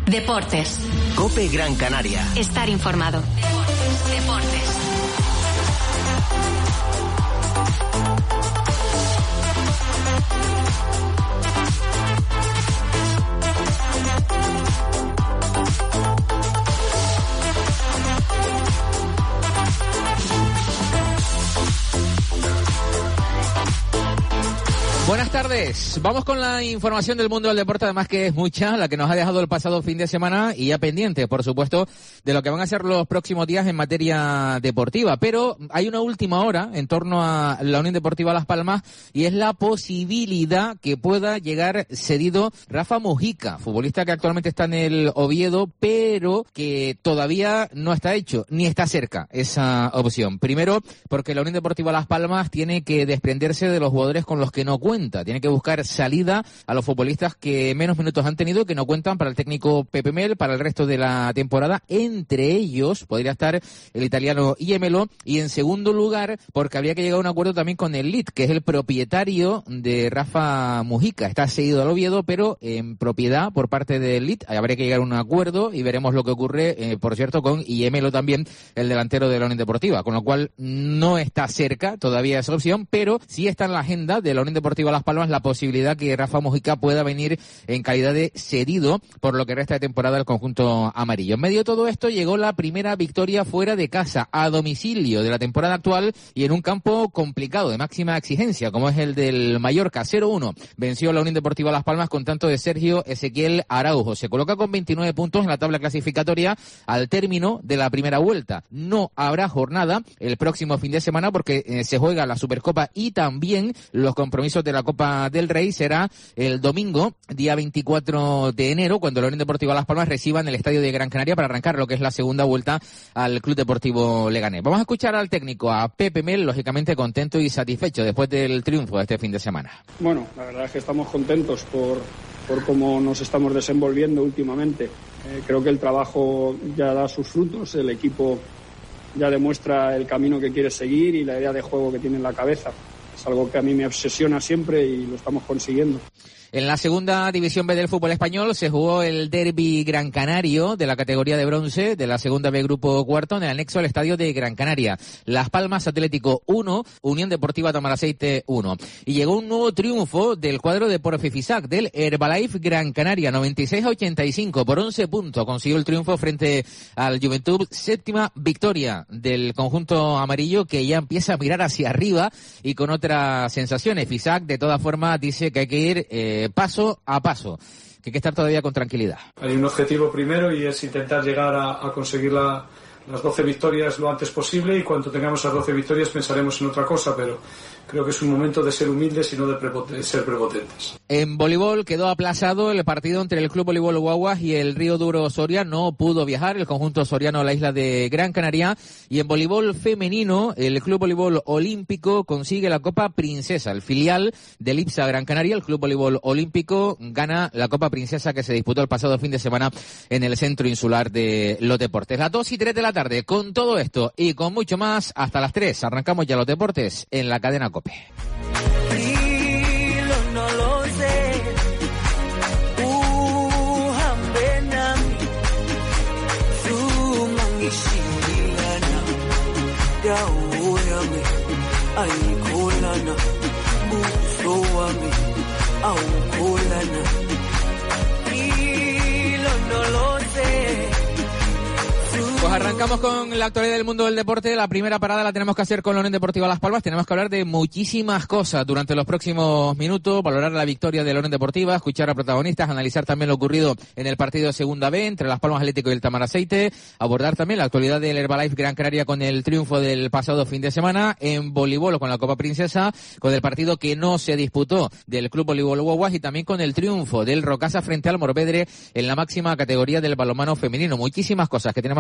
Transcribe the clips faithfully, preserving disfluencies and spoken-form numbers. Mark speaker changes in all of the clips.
Speaker 1: Deportes.
Speaker 2: COPE Gran Canaria.
Speaker 1: Estar informado. Deportes. Deportes.
Speaker 3: Buenas tardes, vamos con la información del mundo del deporte, además que es mucha, la que nos ha dejado el pasado fin de semana y ya pendiente, por supuesto, de lo que van a ser los próximos días en materia deportiva. Pero hay una última hora en torno a la Unión Deportiva Las Palmas y es la posibilidad que pueda llegar cedido Rafa Mujica, futbolista que actualmente está en el Oviedo, pero que todavía no está hecho, ni está cerca esa opción. Primero, porque la Unión Deportiva Las Palmas tiene que desprenderse de los jugadores con los que no cuenta. Tiene que buscar salida a los futbolistas que menos minutos han tenido, que no cuentan para el técnico Pepe Mel para el resto de la temporada. Entre ellos podría estar el italiano Iemelo. Y en segundo lugar, porque habría que llegar a un acuerdo también con el Leeds, que es el propietario de Rafa Mujica. Está cedido al Oviedo, pero en propiedad por parte del Leeds. Habría que llegar a un acuerdo y veremos lo que ocurre, eh, por cierto, con Iemelo también, el delantero de la Unión Deportiva. Con lo cual no está cerca todavía esa opción, pero sí está en la agenda de la Unión Deportiva Las Palmas la posibilidad que Rafa Mujica pueda venir en calidad de cedido por lo que resta de temporada del conjunto amarillo. En medio de todo esto llegó la primera victoria fuera de casa, a domicilio de la temporada actual y en un campo complicado, de máxima exigencia, como es el del Mallorca. cero uno venció la Unión Deportiva Las Palmas con tanto de Sergio Ezequiel Araujo. Se coloca con veintinueve puntos en la tabla clasificatoria al término de la primera vuelta. No habrá jornada el próximo fin de semana porque eh, se juega la Supercopa y también los compromisos de la Copa del Rey. Será el domingo, día veinticuatro de enero, cuando la Unión Deportiva Las Palmas reciba en el Estadio de Gran Canaria para arrancar lo que es la segunda vuelta al Club Deportivo Leganés. Vamos a escuchar al técnico, a Pepe Mel, lógicamente contento y satisfecho después del triunfo de este fin de semana.
Speaker 4: Bueno, la verdad es que estamos contentos por, por cómo nos estamos desenvolviendo últimamente. Eh, creo que el trabajo ya da sus frutos, el equipo ya demuestra el camino que quiere seguir y la idea de juego que tiene en la cabeza. Es algo que a mí me obsesiona siempre y lo estamos consiguiendo.
Speaker 3: En la segunda división B del fútbol español se jugó el derbi Gran Canario de la categoría de bronce de la segunda B grupo cuarto en el anexo al estadio de Gran Canaria. Las Palmas Atlético uno, Unión Deportiva Tamaraceite uno. Y llegó un nuevo triunfo del cuadro de Porfisac, del Herbalife Gran Canaria, noventa y seis a ochenta y cinco por once puntos. Consiguió el triunfo frente al Juventud, séptima victoria del conjunto amarillo que ya empieza a mirar hacia arriba y con otras sensaciones. Fisac de todas formas dice que hay que ir eh, paso a paso, que hay que estar todavía con tranquilidad.
Speaker 5: Hay un objetivo primero y es intentar llegar a, a conseguir la, las doce victorias lo antes posible y cuando tengamos las doce victorias pensaremos en otra cosa, pero creo que es un momento de ser humildes y no de, prepoten- de ser prepotentes.
Speaker 3: En voleibol quedó aplazado el partido entre el Club Voleibol Guaguas y el Río Duro Soria. No pudo viajar el conjunto soriano a la isla de Gran Canaria. Y en voleibol femenino, el Club Voleibol Olímpico consigue la Copa Princesa. El filial del IPSA Gran Canaria, el Club Voleibol Olímpico, gana la Copa Princesa que se disputó el pasado fin de semana en el Centro Insular de los Deportes. Las dos y tres de la tarde. Con todo esto y con mucho más, hasta las tres. Arrancamos ya los deportes en la cadena COPE.
Speaker 6: No lo sé. Uh, hambenami. Sumangishilana. Dauyami. Aikolana. Busowami. Aukolana. No lo sé.
Speaker 3: Pues arrancamos con la actualidad del mundo del deporte. La primera parada la tenemos que hacer con la Unión Deportiva Las Palmas. Tenemos que hablar de muchísimas cosas durante los próximos minutos, valorar la victoria de la Unión Deportiva, escuchar a protagonistas, analizar también lo ocurrido en el partido de Segunda B entre Las Palmas Atlético y el Tamaraceite, abordar también la actualidad del Herbalife Gran Canaria con el triunfo del pasado fin de semana, en voleibol con la Copa Princesa, con el partido que no se disputó del Club Voleibol Guaguas y también con el triunfo del Rocasa frente al Morvedre en la máxima categoría del balonmano femenino. Muchísimas cosas que tenemos que hablar en los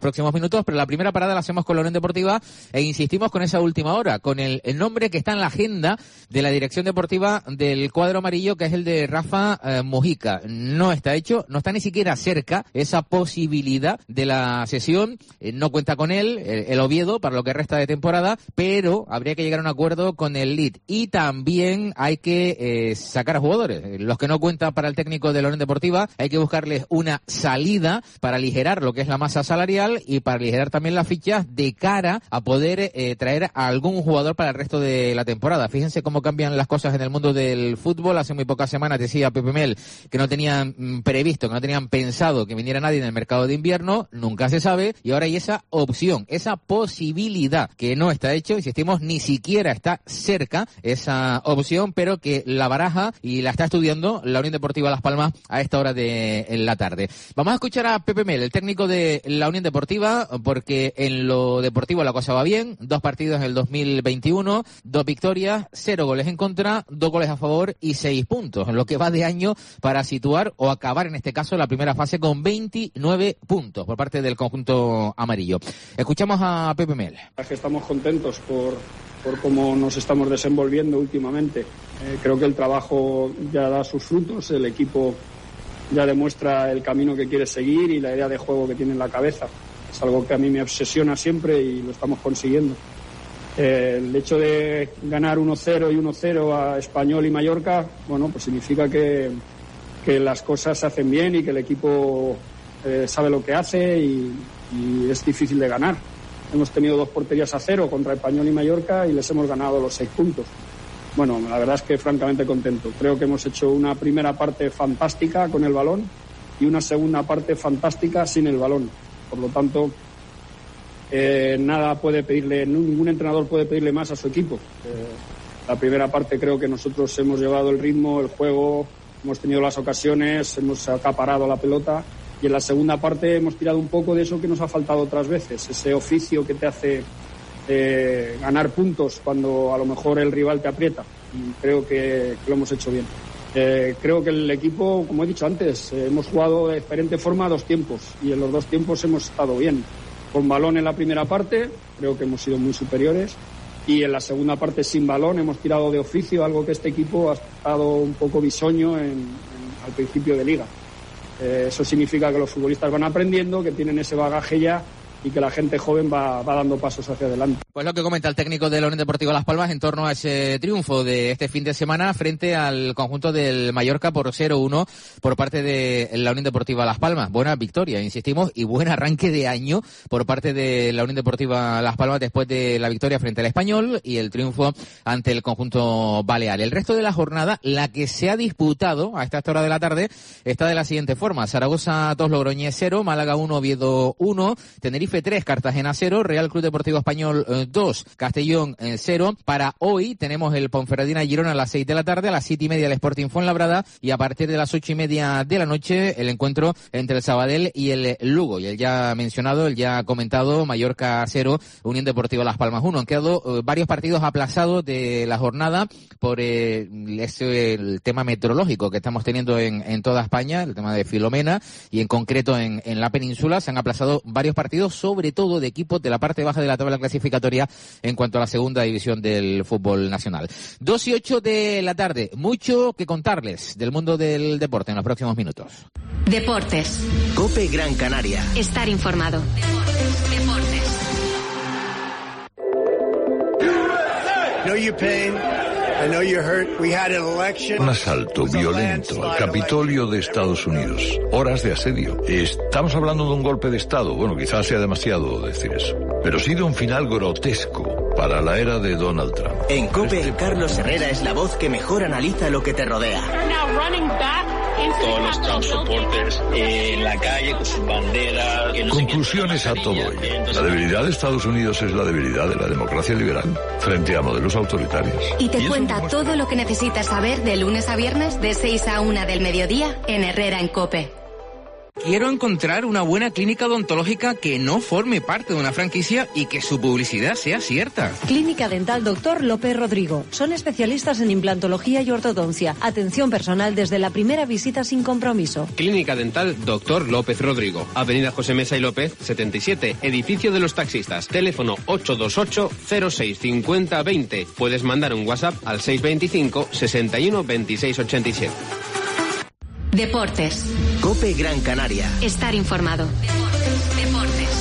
Speaker 3: próximos minutos, pero la primera parada la hacemos con la Unión Deportiva e insistimos con esa última hora, con el, el nombre que está en la agenda de la dirección deportiva del cuadro amarillo, que es el de Rafa eh, Mujica. No está hecho, no está ni siquiera cerca esa posibilidad de la sesión, eh, no cuenta con él, el, el Oviedo, para lo que resta de temporada, pero habría que llegar a un acuerdo con el Leeds. Y también hay que eh, sacar a jugadores. Los que no cuentan para el técnico de la Unión Deportiva, hay que buscarles una salida para aligerar lo que es la masa salarial y para aligerar también las fichas de cara a poder eh, traer a algún jugador para el resto de la temporada. Fíjense cómo cambian las cosas en el mundo del fútbol. Hace muy pocas semanas decía Pepe Mel que no tenían mm, previsto, que no tenían pensado que viniera nadie en el mercado de invierno. Nunca se sabe. Y ahora hay esa opción, esa posibilidad que no está hecho, insistimos, ni siquiera está cerca esa opción, pero que la baraja y la está estudiando la Unión Deportiva Las Palmas a esta hora de la tarde. Vamos a escuchar a Pepe Mel, el técnico de la Unión Deportiva, porque en lo deportivo la cosa va bien. Dos partidos en el dos mil veintiuno, dos victorias, cero goles en contra, dos goles a favor y seis puntos, en lo que va de año para situar o acabar en este caso la primera fase con veintinueve puntos por parte del conjunto amarillo. Escuchamos a Pepe Mel.
Speaker 4: Estamos contentos por, por cómo nos estamos desenvolviendo últimamente. Eh, creo que el trabajo ya da sus frutos, el equipo ya demuestra el camino que quiere seguir y la idea de juego que tiene en la cabeza. Es algo que a mí me obsesiona siempre y lo estamos consiguiendo. Eh, el hecho de ganar uno cero y uno cero a Español y Mallorca, bueno, pues significa que, que las cosas se hacen bien y que el equipo eh, sabe lo que hace y, y es difícil de ganar. Hemos tenido dos porterías a cero contra Español y Mallorca y les hemos ganado los seis puntos. Bueno, la verdad es que francamente contento. Creo que hemos hecho una primera parte fantástica con el balón y una segunda parte fantástica sin el balón. Por lo tanto, eh, nada puede pedirle, ningún entrenador puede pedirle más a su equipo. Eh, la primera parte creo que nosotros hemos llevado el ritmo, el juego, hemos tenido las ocasiones, hemos acaparado la pelota y en la segunda parte hemos tirado un poco de eso que nos ha faltado otras veces, ese oficio que te hace eh, ganar puntos cuando a lo mejor el rival te aprieta. Y creo que, que lo hemos hecho bien. Eh, creo que el equipo, como he dicho antes, eh, hemos jugado de diferente forma dos tiempos y en los dos tiempos hemos estado bien. Con balón en la primera parte, creo que hemos sido muy superiores y en la segunda parte sin balón hemos tirado de oficio, algo que este equipo ha estado un poco bisoño en, en, al principio de liga. Eh, eso significa que los futbolistas van aprendiendo, que tienen ese bagaje ya y que la gente joven va, va dando pasos hacia adelante.
Speaker 3: Pues lo que comenta el técnico de la Unión Deportiva Las Palmas en torno a ese triunfo de este fin de semana frente al conjunto del Mallorca por cero uno por parte de la Unión Deportiva Las Palmas. Buena victoria, insistimos, y buen arranque de año por parte de la Unión Deportiva Las Palmas después de la victoria frente al Español y el triunfo ante el conjunto balear. El resto de la jornada, la que se ha disputado a esta hora de la tarde, está de la siguiente forma. Zaragoza dos, Logroñés cero, Málaga uno, Oviedo uno, Tenerife tres, Cartagena cero, Real Club Deportivo Español dos, Castellón cero. Para hoy tenemos el Ponferradina Girona a las seis de la tarde, a las siete y media el Sporting Fuenlabrada y a partir de las ocho y media de la noche el encuentro entre el Sabadell y el Lugo. Y el ya mencionado, el ya comentado, Mallorca cero, Unión Deportiva Las Palmas uno. Han quedado eh, varios partidos aplazados de la jornada por eh, ese, el tema meteorológico que estamos teniendo en, en toda España, el tema de Filomena y en concreto en, en la península. Se han aplazado varios partidos, sobre todo de equipos de la parte baja de la tabla clasificatoria en cuanto a la segunda división del fútbol nacional. dos y ocho de la tarde, mucho que contarles del mundo del deporte en los próximos minutos.
Speaker 1: Deportes.
Speaker 2: COPE Gran Canaria.
Speaker 1: Estar informado. Deportes. Deportes.
Speaker 7: Know your pain. I know you're hurt. We had an election.
Speaker 8: Un asalto violento al Capitolio de Estados Unidos. Horas de asedio. Estamos hablando de un golpe de Estado. Bueno, quizás sea demasiado decir eso. Pero sí de un final grotesco para la era de Donald Trump.
Speaker 2: En COPE, este... Carlos Herrera es la voz que mejor analiza lo que te rodea.
Speaker 9: Todos los Trump supporters en la calle con sus banderas.
Speaker 8: Conclusiones a todo ello. La debilidad de Estados Unidos es la debilidad de la democracia liberal frente a modelos autoritarios.
Speaker 1: Y te y cuenta eso... todo lo que necesitas saber de lunes a viernes de seis a una del mediodía en Herrera en COPE.
Speaker 10: Quiero encontrar una buena clínica odontológica que no forme parte de una franquicia y que su publicidad sea cierta.
Speaker 11: Clínica Dental Doctor López Rodrigo. Son especialistas en implantología y ortodoncia. Atención personal desde la primera visita sin compromiso.
Speaker 12: Clínica Dental Doctor López Rodrigo. Avenida José Mesa y López, setenta y siete. Edificio de los Taxistas. Teléfono ocho dos ocho, cero seis cinco cero dos cero. Puedes mandar un WhatsApp al seis veinticinco, sesenta y uno, veintiséis ochenta y siete.
Speaker 1: Deportes.
Speaker 2: COPE Gran Canaria.
Speaker 1: Estar informado. Deportes. Deportes.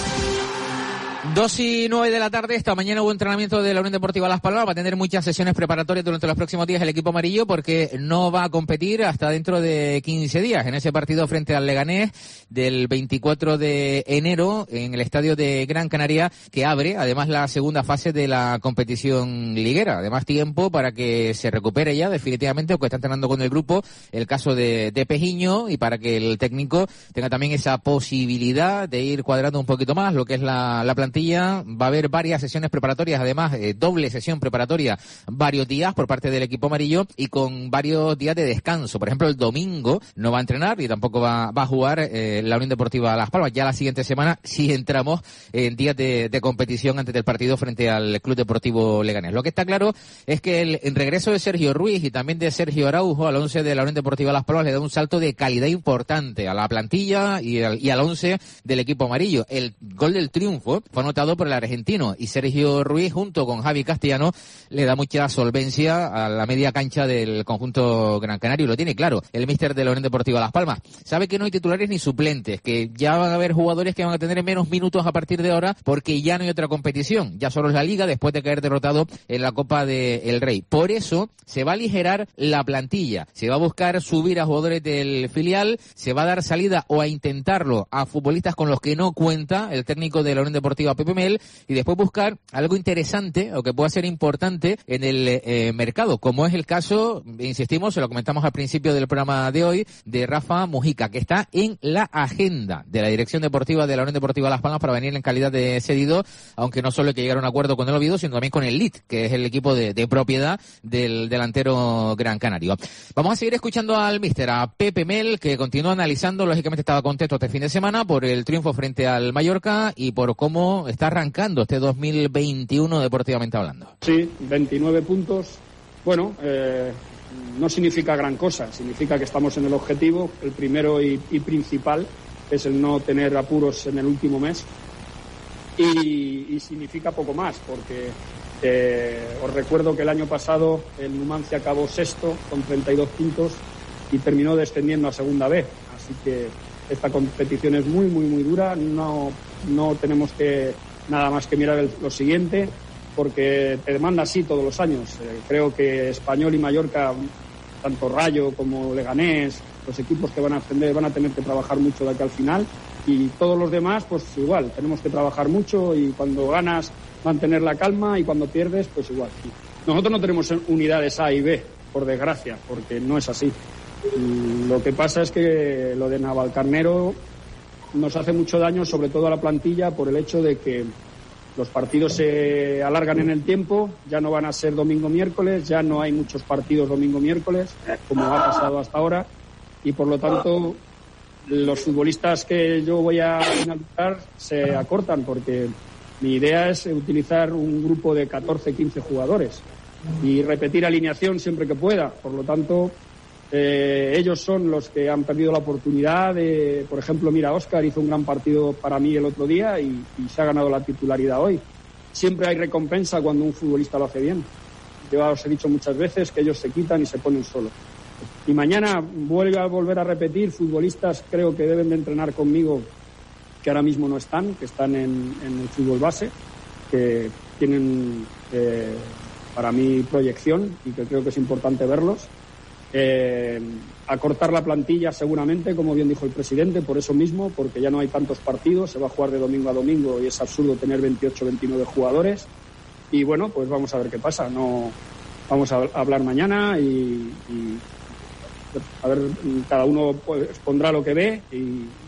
Speaker 3: Dos y nueve de la tarde, esta mañana hubo entrenamiento de la Unión Deportiva Las Palmas. Va a tener muchas sesiones preparatorias durante los próximos días el equipo amarillo porque no va a competir hasta dentro de quince días en ese partido frente al Leganés del veinticuatro de enero en el estadio de Gran Canaria, que abre además la segunda fase de la competición liguera. Además, tiempo para que se recupere ya definitivamente, aunque está entrenando con el grupo, el caso de, de Pejiño, y para que el técnico tenga también esa posibilidad de ir cuadrando un poquito más lo que es la, la plantilla. Va a haber varias sesiones preparatorias, además eh, doble sesión preparatoria varios días por parte del equipo amarillo y con varios días de descanso. Por ejemplo, el domingo no va a entrenar y tampoco va, va a jugar eh, la Unión Deportiva Las Palmas. Ya la siguiente semana sí entramos en días de, de competición antes del partido frente al Club Deportivo Leganés. Lo que está claro es que el, el regreso de Sergio Ruiz y también de Sergio Araujo al once de la Unión Deportiva Las Palmas le da un salto de calidad importante a la plantilla y al, y al once del equipo amarillo. El gol del triunfo fue anotado por el argentino y Sergio Ruiz junto con Javi Castellano le da mucha solvencia a la media cancha del conjunto gran canario. Lo tiene claro el míster de la Unión Deportiva Las Palmas. Sabe que no hay titulares ni suplentes, que ya van a haber jugadores que van a tener menos minutos a partir de ahora porque ya no hay otra competición. Ya solo es la Liga después de caer derrotado en la Copa del Rey. Por eso se va a aligerar la plantilla. Se va a buscar subir a jugadores del filial, se va a dar salida o a intentarlo a futbolistas con los que no cuenta el técnico de la Unión Deportiva Pepe Mel, y después buscar algo interesante o que pueda ser importante en el eh, mercado, como es el caso, insistimos, se lo comentamos al principio del programa de hoy, de Rafa Mujica, que está en la agenda de la Dirección Deportiva de la Unión Deportiva Las Palmas para venir en calidad de cedido, aunque no solo hay que llegar a un acuerdo con el Oviedo, sino también con el Leeds, que es el equipo de, de propiedad del delantero gran canario. Vamos a seguir escuchando al míster, a Pepe Mel, que continúa analizando, lógicamente estaba contento este fin de semana por el triunfo frente al Mallorca y por cómo está arrancando este dos mil veintiuno deportivamente hablando.
Speaker 4: Sí, veintinueve puntos. Bueno, eh, no significa gran cosa, significa que estamos en el objetivo, el primero y, y principal, que es el no tener apuros en el último mes. Y, y significa poco más, porque eh, os recuerdo que el año pasado el Numancia acabó sexto con treinta y dos puntos y terminó descendiendo a segunda B. Así que esta competición es muy, muy, muy dura. No, no tenemos que nada más que mirar el, lo siguiente, porque te demanda así todos los años. Eh, creo que Español y Mallorca, tanto Rayo como Leganés, los equipos que van a ascender van a tener que trabajar mucho de aquí al final, y todos los demás pues igual, tenemos que trabajar mucho, y cuando ganas mantener la calma y cuando pierdes pues igual. Nosotros no tenemos unidades A y B, por desgracia, porque no es así. Y lo que pasa es que lo de Navalcarnero nos hace mucho daño, sobre todo a la plantilla, por el hecho de que los partidos se alargan en el tiempo, ya no van a ser domingo-miércoles, ya no hay muchos partidos domingo-miércoles, como ha pasado hasta ahora, y por lo tanto los futbolistas que yo voy a finalizar se acortan, porque mi idea es utilizar un grupo de catorce quince jugadores y repetir alineación siempre que pueda. Por lo tanto, eh, ellos son los que han perdido la oportunidad de, por ejemplo, mira, Óscar hizo un gran partido para mí el otro día y, y se ha ganado la titularidad hoy. Siempre hay recompensa cuando un futbolista lo hace bien. Yo os he dicho muchas veces que ellos se quitan y se ponen solos. Y mañana vuelvo a volver a repetir, futbolistas creo que deben de entrenar conmigo, que ahora mismo no están, que están en, en el fútbol base, que tienen eh, para mí proyección y que creo que es importante verlos. Eh, acortar la plantilla seguramente, como bien dijo el presidente, por eso mismo, porque ya no hay tantos partidos, se va a jugar de domingo a domingo y es absurdo tener veintiocho veintinueve jugadores. Y bueno, pues vamos a ver qué pasa. No vamos a hablar mañana y, y a ver, cada uno pues pondrá lo que ve y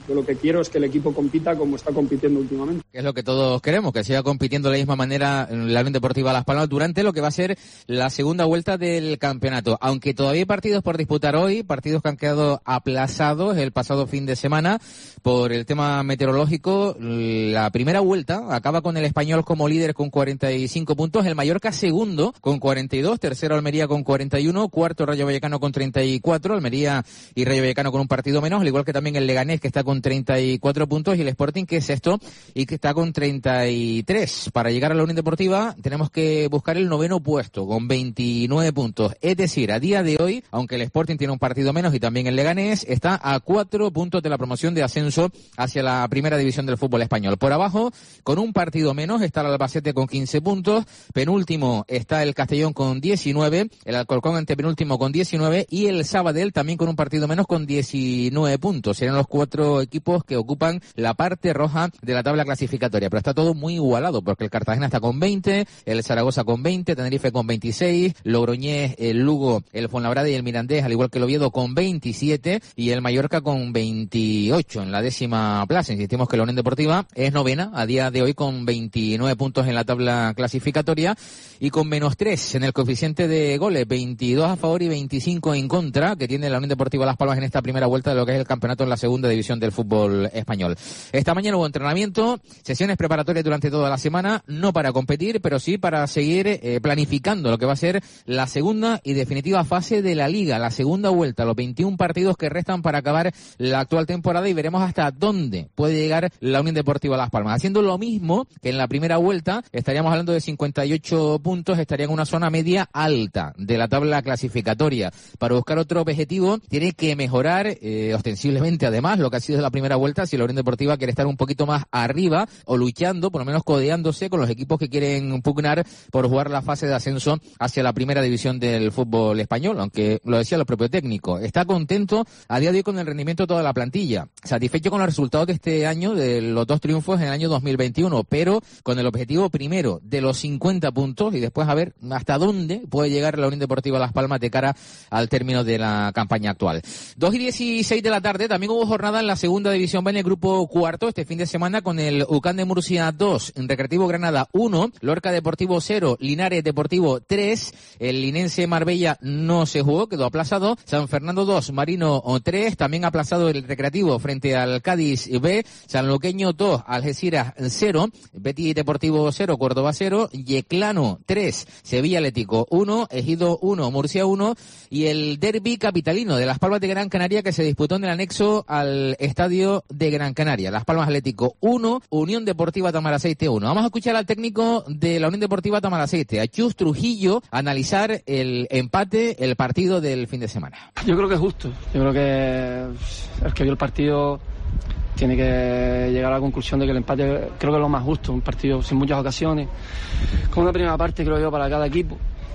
Speaker 4: Yo lo que quiero es que el equipo compita como está compitiendo últimamente.
Speaker 3: Que es lo que todos queremos, que siga compitiendo de la misma manera la Unión Deportiva Las Palmas durante lo que va a ser la segunda vuelta del campeonato. Aunque todavía hay partidos por disputar hoy, partidos que han quedado aplazados el pasado fin de semana por el tema meteorológico. La primera vuelta acaba con el Español como líder con cuarenta y cinco puntos, el Mallorca segundo con cuarenta y dos, tercero Almería con cuarenta y uno, cuarto Rayo Vallecano con treinta y cuatro, Almería y Rayo Vallecano con un partido menos, al igual que también el Leganés, que está con treinta y cuatro puntos, y el Sporting, que es sexto y que está con treinta y tres. Para llegar a la Unión Deportiva tenemos que buscar el noveno puesto con veintinueve puntos. Es decir, a día de hoy, aunque el Sporting tiene un partido menos y también el Leganés, está a cuatro puntos de la promoción de ascenso hacia la primera división del fútbol español. Por abajo, con un partido menos, está el Albacete con quince puntos, penúltimo está el Castellón con diecinueve, el Alcorcón antepenúltimo con diecinueve y el Sabadell también con un partido menos con diecinueve puntos. Serán los cuatro equipos que ocupan la parte roja de la tabla clasificatoria, pero está todo muy igualado porque el Cartagena está con veinte, el Zaragoza con veinte, Tenerife con veintiséis, Logroñés, el Lugo, el Fuenlabrada y el Mirandés, al igual que el Oviedo, con veintisiete y el Mallorca con veintiocho en la décima plaza. Insistimos que la Unión Deportiva es novena a día de hoy con veintinueve puntos en la tabla clasificatoria y con menos tres en el coeficiente de goles, veintidós a favor y veinticinco en contra, que tiene la Unión Deportiva Las Palmas en esta primera vuelta de lo que es el campeonato en la segunda división del fútbol español. Esta mañana hubo entrenamiento, sesiones preparatorias durante toda la semana, no para competir, pero sí para seguir eh, planificando lo que va a ser la segunda y definitiva fase de la Liga, la segunda vuelta, los veintiún partidos que restan para acabar la actual temporada, y veremos hasta dónde puede llegar la Unión Deportiva Las Palmas. Haciendo lo mismo que en la primera vuelta, estaríamos hablando de cincuenta y ocho puntos, estaría en una zona media alta de la tabla clasificatoria. Para buscar otro objetivo, tiene que mejorar eh, ostensiblemente, además, lo que ha sido la primera vuelta, si la Unión Deportiva quiere estar un poquito más arriba o luchando, por lo menos codeándose con los equipos que quieren pugnar por jugar la fase de ascenso hacia la primera división del fútbol español, aunque lo decía el propio técnico, está contento a día de hoy con el rendimiento de toda la plantilla, satisfecho con los resultados de este año, de los dos triunfos en el año dos mil veintiuno, pero con el objetivo primero de los cincuenta puntos y después a ver hasta dónde puede llegar la Unión Deportiva Las Palmas de cara al término de la campaña actual. dos y dieciséis de la tarde, también hubo jornada en la segunda división B en el grupo cuarto este fin de semana con el U C A M de Murcia dos, Recreativo Granada uno, Lorca Deportivo cero, Linares Deportivo tres, el linense Marbella no se jugó, quedó aplazado, San Fernando dos, Marino tres, también aplazado el Recreativo frente al Cádiz B, Sanluqueño dos, Algeciras cero, Betis Deportivo cero, Córdoba cero, Yeclano tres, Sevilla Atlético uno, Ejido uno, Murcia uno, y el derbi capitalino de Las Palmas de Gran Canaria que se disputó en el anexo al estadio de Gran Canaria. Las Palmas Atlético uno, Unión Deportiva Tamaraceite uno. Vamos a escuchar al técnico de la Unión Deportiva Tamaraceite, a Chus Trujillo, analizar el empate, el partido del fin de semana.
Speaker 13: Yo creo que es justo. Yo creo que el que vio el partido tiene que llegar a la conclusión de que el empate creo que es lo más justo, un partido sin muchas ocasiones, con una primera parte creo yo para cada equipo,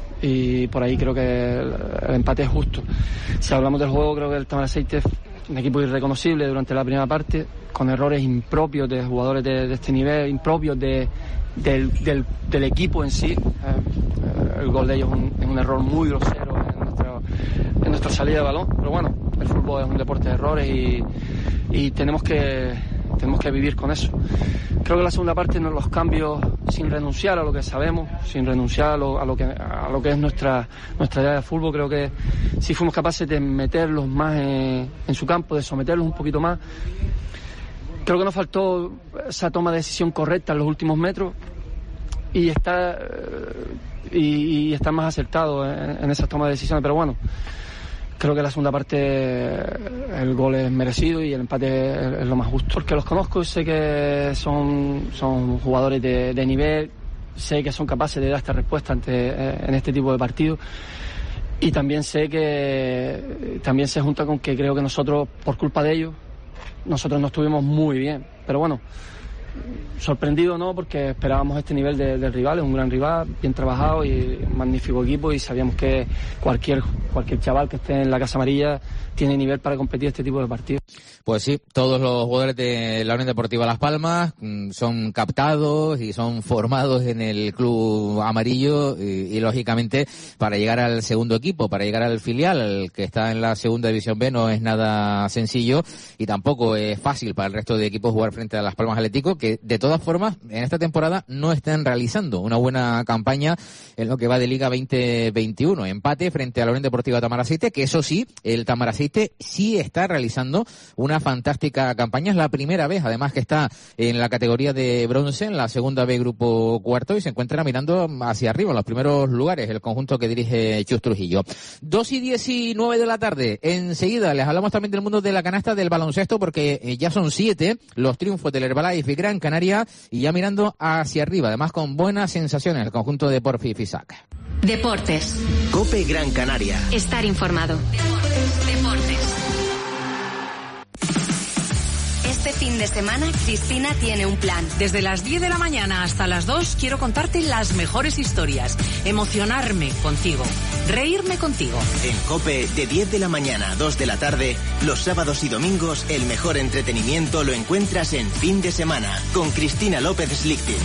Speaker 13: y por ahí creo que el, el empate es justo. Si hablamos del juego, creo que el Tamaraceite es un equipo irreconocible durante la primera parte, con errores impropios de jugadores de, de este nivel, impropios de, del, del, del equipo en sí. Eh, el gol de ellos es un, es un error muy grosero en nuestra, en nuestra salida de balón, pero bueno, el fútbol es un deporte de errores y, y tenemos que tenemos que vivir con eso. Creo que la segunda parte, los cambios, sin renunciar a lo que sabemos, sin renunciar a lo, a lo que a lo que es nuestra nuestra idea de fútbol, creo que si fuimos capaces de meterlos más en, en su campo, de someterlos un poquito más. Creo que nos faltó esa toma de decisión correcta en los últimos metros y está y, y está más acertado en, en esas tomas de decisiones, pero bueno, creo que la segunda parte el gol es merecido y el empate es lo más justo. Porque los conozco, sé que son, son jugadores de, de nivel, sé que son capaces de dar esta respuesta ante, en este tipo de partidos, y también sé que también se junta con que creo que nosotros, por culpa de ellos, nosotros no estuvimos muy bien. Pero bueno, sorprendido no, porque esperábamos este nivel de, del rival, es un gran rival, bien trabajado y un magnífico equipo, y sabíamos que cualquier cualquier chaval que esté en la Casa Amarilla tiene nivel para competir este tipo de partidos.
Speaker 3: Pues sí, todos los jugadores de la Unión Deportiva Las Palmas mmm, son captados y son formados en el club amarillo y, y lógicamente para llegar al segundo equipo, para llegar al filial, el que está en la segunda división B, no es nada sencillo y tampoco es fácil para el resto de equipos jugar frente a Las Palmas Atlético, que de todas formas en esta temporada no están realizando una buena campaña en lo que va de Liga veinte veintiuno. Empate frente a la Unión Deportiva Tamaraceite, que eso sí, el Tamaraceite sí está realizando una fantástica campaña. Es la primera vez, además, que está en la categoría de bronce, en la segunda B grupo cuarto, y se encuentra mirando hacia arriba, en los primeros lugares, el conjunto que dirige Chus Trujillo. Dos y diecinueve de la tarde. Enseguida les hablamos también del mundo de la canasta, del baloncesto, porque ya son siete los triunfos del Herbalife Gran Canaria, y ya mirando hacia arriba, además con buenas sensaciones, el conjunto de Porfi Fisac.
Speaker 1: Deportes.
Speaker 2: COPE Gran Canaria.
Speaker 1: Estar informado. Deportes. Deportes. Este fin de semana, Cristina tiene un plan.
Speaker 14: Desde las diez de la mañana hasta las dos quiero contarte las mejores historias, emocionarme contigo, reírme contigo.
Speaker 2: En COPE, de diez de la mañana a dos de la tarde, los sábados y domingos, el mejor entretenimiento lo encuentras en Fin de Semana, con Cristina López Slichting.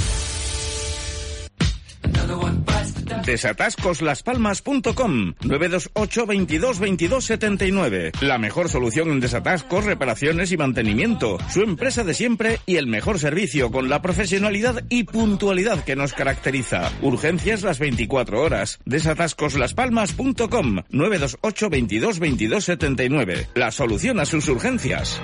Speaker 15: Desatascos las palmas punto com, nueve dos ocho, veintidós, veintidós, setenta y nueve. La mejor solución en desatascos, reparaciones y mantenimiento. Su empresa de siempre y el mejor servicio, con la profesionalidad y puntualidad que nos caracteriza. Urgencias las veinticuatro horas. Desatascos las palmas punto com, nueve dos ocho, veintidós, veintidós, setenta y nueve. La solución a sus urgencias.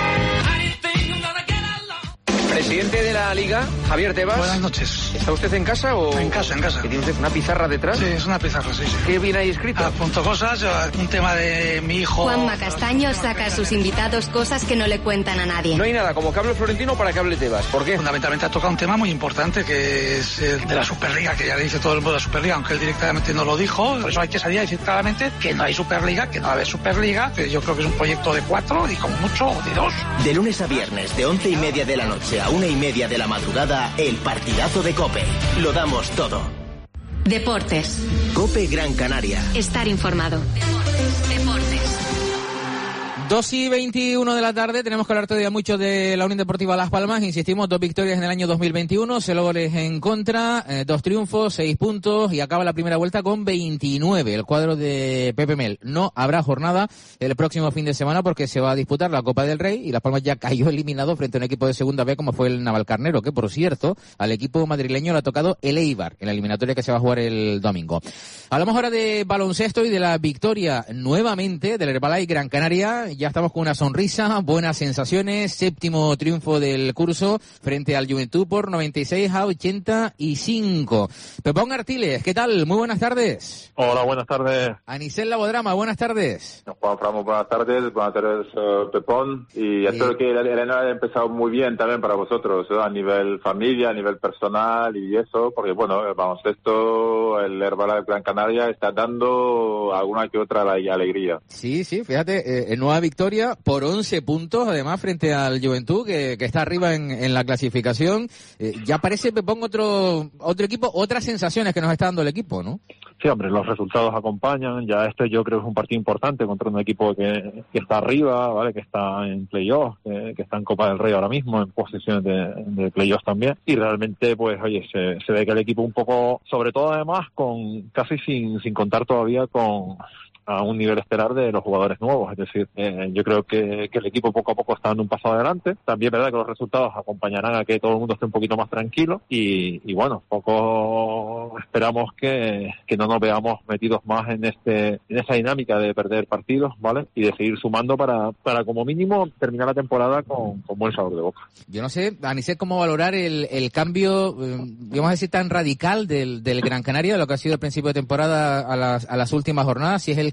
Speaker 16: Presidente de la Liga, Javier Tebas.
Speaker 17: Buenas noches.
Speaker 16: ¿Está usted en casa o...?
Speaker 17: En casa, en casa.
Speaker 16: ¿Tiene usted una pizarra detrás?
Speaker 17: Sí, es una pizarra, sí, sí.
Speaker 16: ¿Qué viene ahí escrito?
Speaker 17: Apunto cosas, un tema de mi hijo...
Speaker 1: Juanma Castaño saca a sus invitados cosas que no le cuentan a nadie.
Speaker 16: No hay nada como que hable Florentino para que hable Tebas. ¿Por qué?
Speaker 17: Fundamentalmente ha tocado un tema muy importante, que es el de la Superliga, que ya le dice todo el mundo la Superliga, aunque él directamente no lo dijo. Por eso hay que salir a decir claramente que no hay Superliga, que no va a haber Superliga, que yo creo que es un proyecto de cuatro y como mucho de dos.
Speaker 2: De lunes a viernes, de once y media de la noche a una y media de la madrugada, el partidazo de COPE. Lo damos todo.
Speaker 1: Deportes.
Speaker 2: COPE Gran Canaria.
Speaker 1: Estar informado. Deportes. Deportes.
Speaker 3: dos y veintiuno de la tarde, tenemos que hablar todavía mucho de la Unión Deportiva Las Palmas. Insistimos, dos victorias en el año dos mil veintiuno, cero goles en contra, eh, dos triunfos, seis puntos, y acaba la primera vuelta con veintinueve. El cuadro de Pepe Mel. No habrá jornada el próximo fin de semana porque se va a disputar la Copa del Rey y Las Palmas ya cayó eliminado frente a un equipo de segunda B como fue el Navalcarnero, que por cierto, al equipo madrileño le ha tocado el Eibar en la eliminatoria que se va a jugar el domingo. Hablamos ahora de baloncesto y de la victoria nuevamente del Herbalife Gran Canaria. Ya estamos con una sonrisa, buenas sensaciones, séptimo triunfo del curso frente al Juventud por noventa y seis a ochenta y cinco. Pepón Artiles, ¿qué tal? Muy buenas tardes.
Speaker 18: Hola, buenas tardes.
Speaker 3: Anisel Labodrama, buenas tardes.
Speaker 18: Juan Framo, buenas tardes, buenas tardes uh, Pepón, y espero sí. que el, el año haya empezado muy bien también para vosotros, ¿eh? A nivel familia, a nivel personal y eso, porque bueno, el baloncesto, el Herbalife Gran Canaria está dando alguna que otra alegría.
Speaker 3: Sí, sí, fíjate, eh, nueva victoria por once puntos, además frente al Juventud, que, que está arriba en, en la clasificación. Eh, ya parece, Pepón, otro, otro equipo, otras sensaciones que nos está dando el equipo, ¿no?
Speaker 18: Sí, hombre, los resultados acompañan. Ya este yo creo que es un partido importante contra un equipo que, que está arriba, ¿vale? Que está en playoffs, que, que está en Copa del Rey ahora mismo, en posiciones de, de playoffs también. Y realmente, pues, oye, se, se ve que el equipo un poco, sobre todo además, con casi sin, sin contar todavía con a un nivel estelar de los jugadores nuevos, es decir, eh, yo creo que, que el equipo poco a poco está dando un paso adelante. También es verdad que los resultados acompañarán a que todo el mundo esté un poquito más tranquilo y, y bueno, poco esperamos que, que no nos veamos metidos más en este en esa dinámica de perder partidos, ¿vale? Y de seguir sumando para, para como mínimo terminar la temporada con, con buen sabor de boca.
Speaker 3: Yo no sé, Anisет, cómo valorar el, el cambio, eh, vamos a decir, tan radical del, del Gran Canaria, de lo que ha sido el principio de temporada a las, a las últimas jornadas, si es el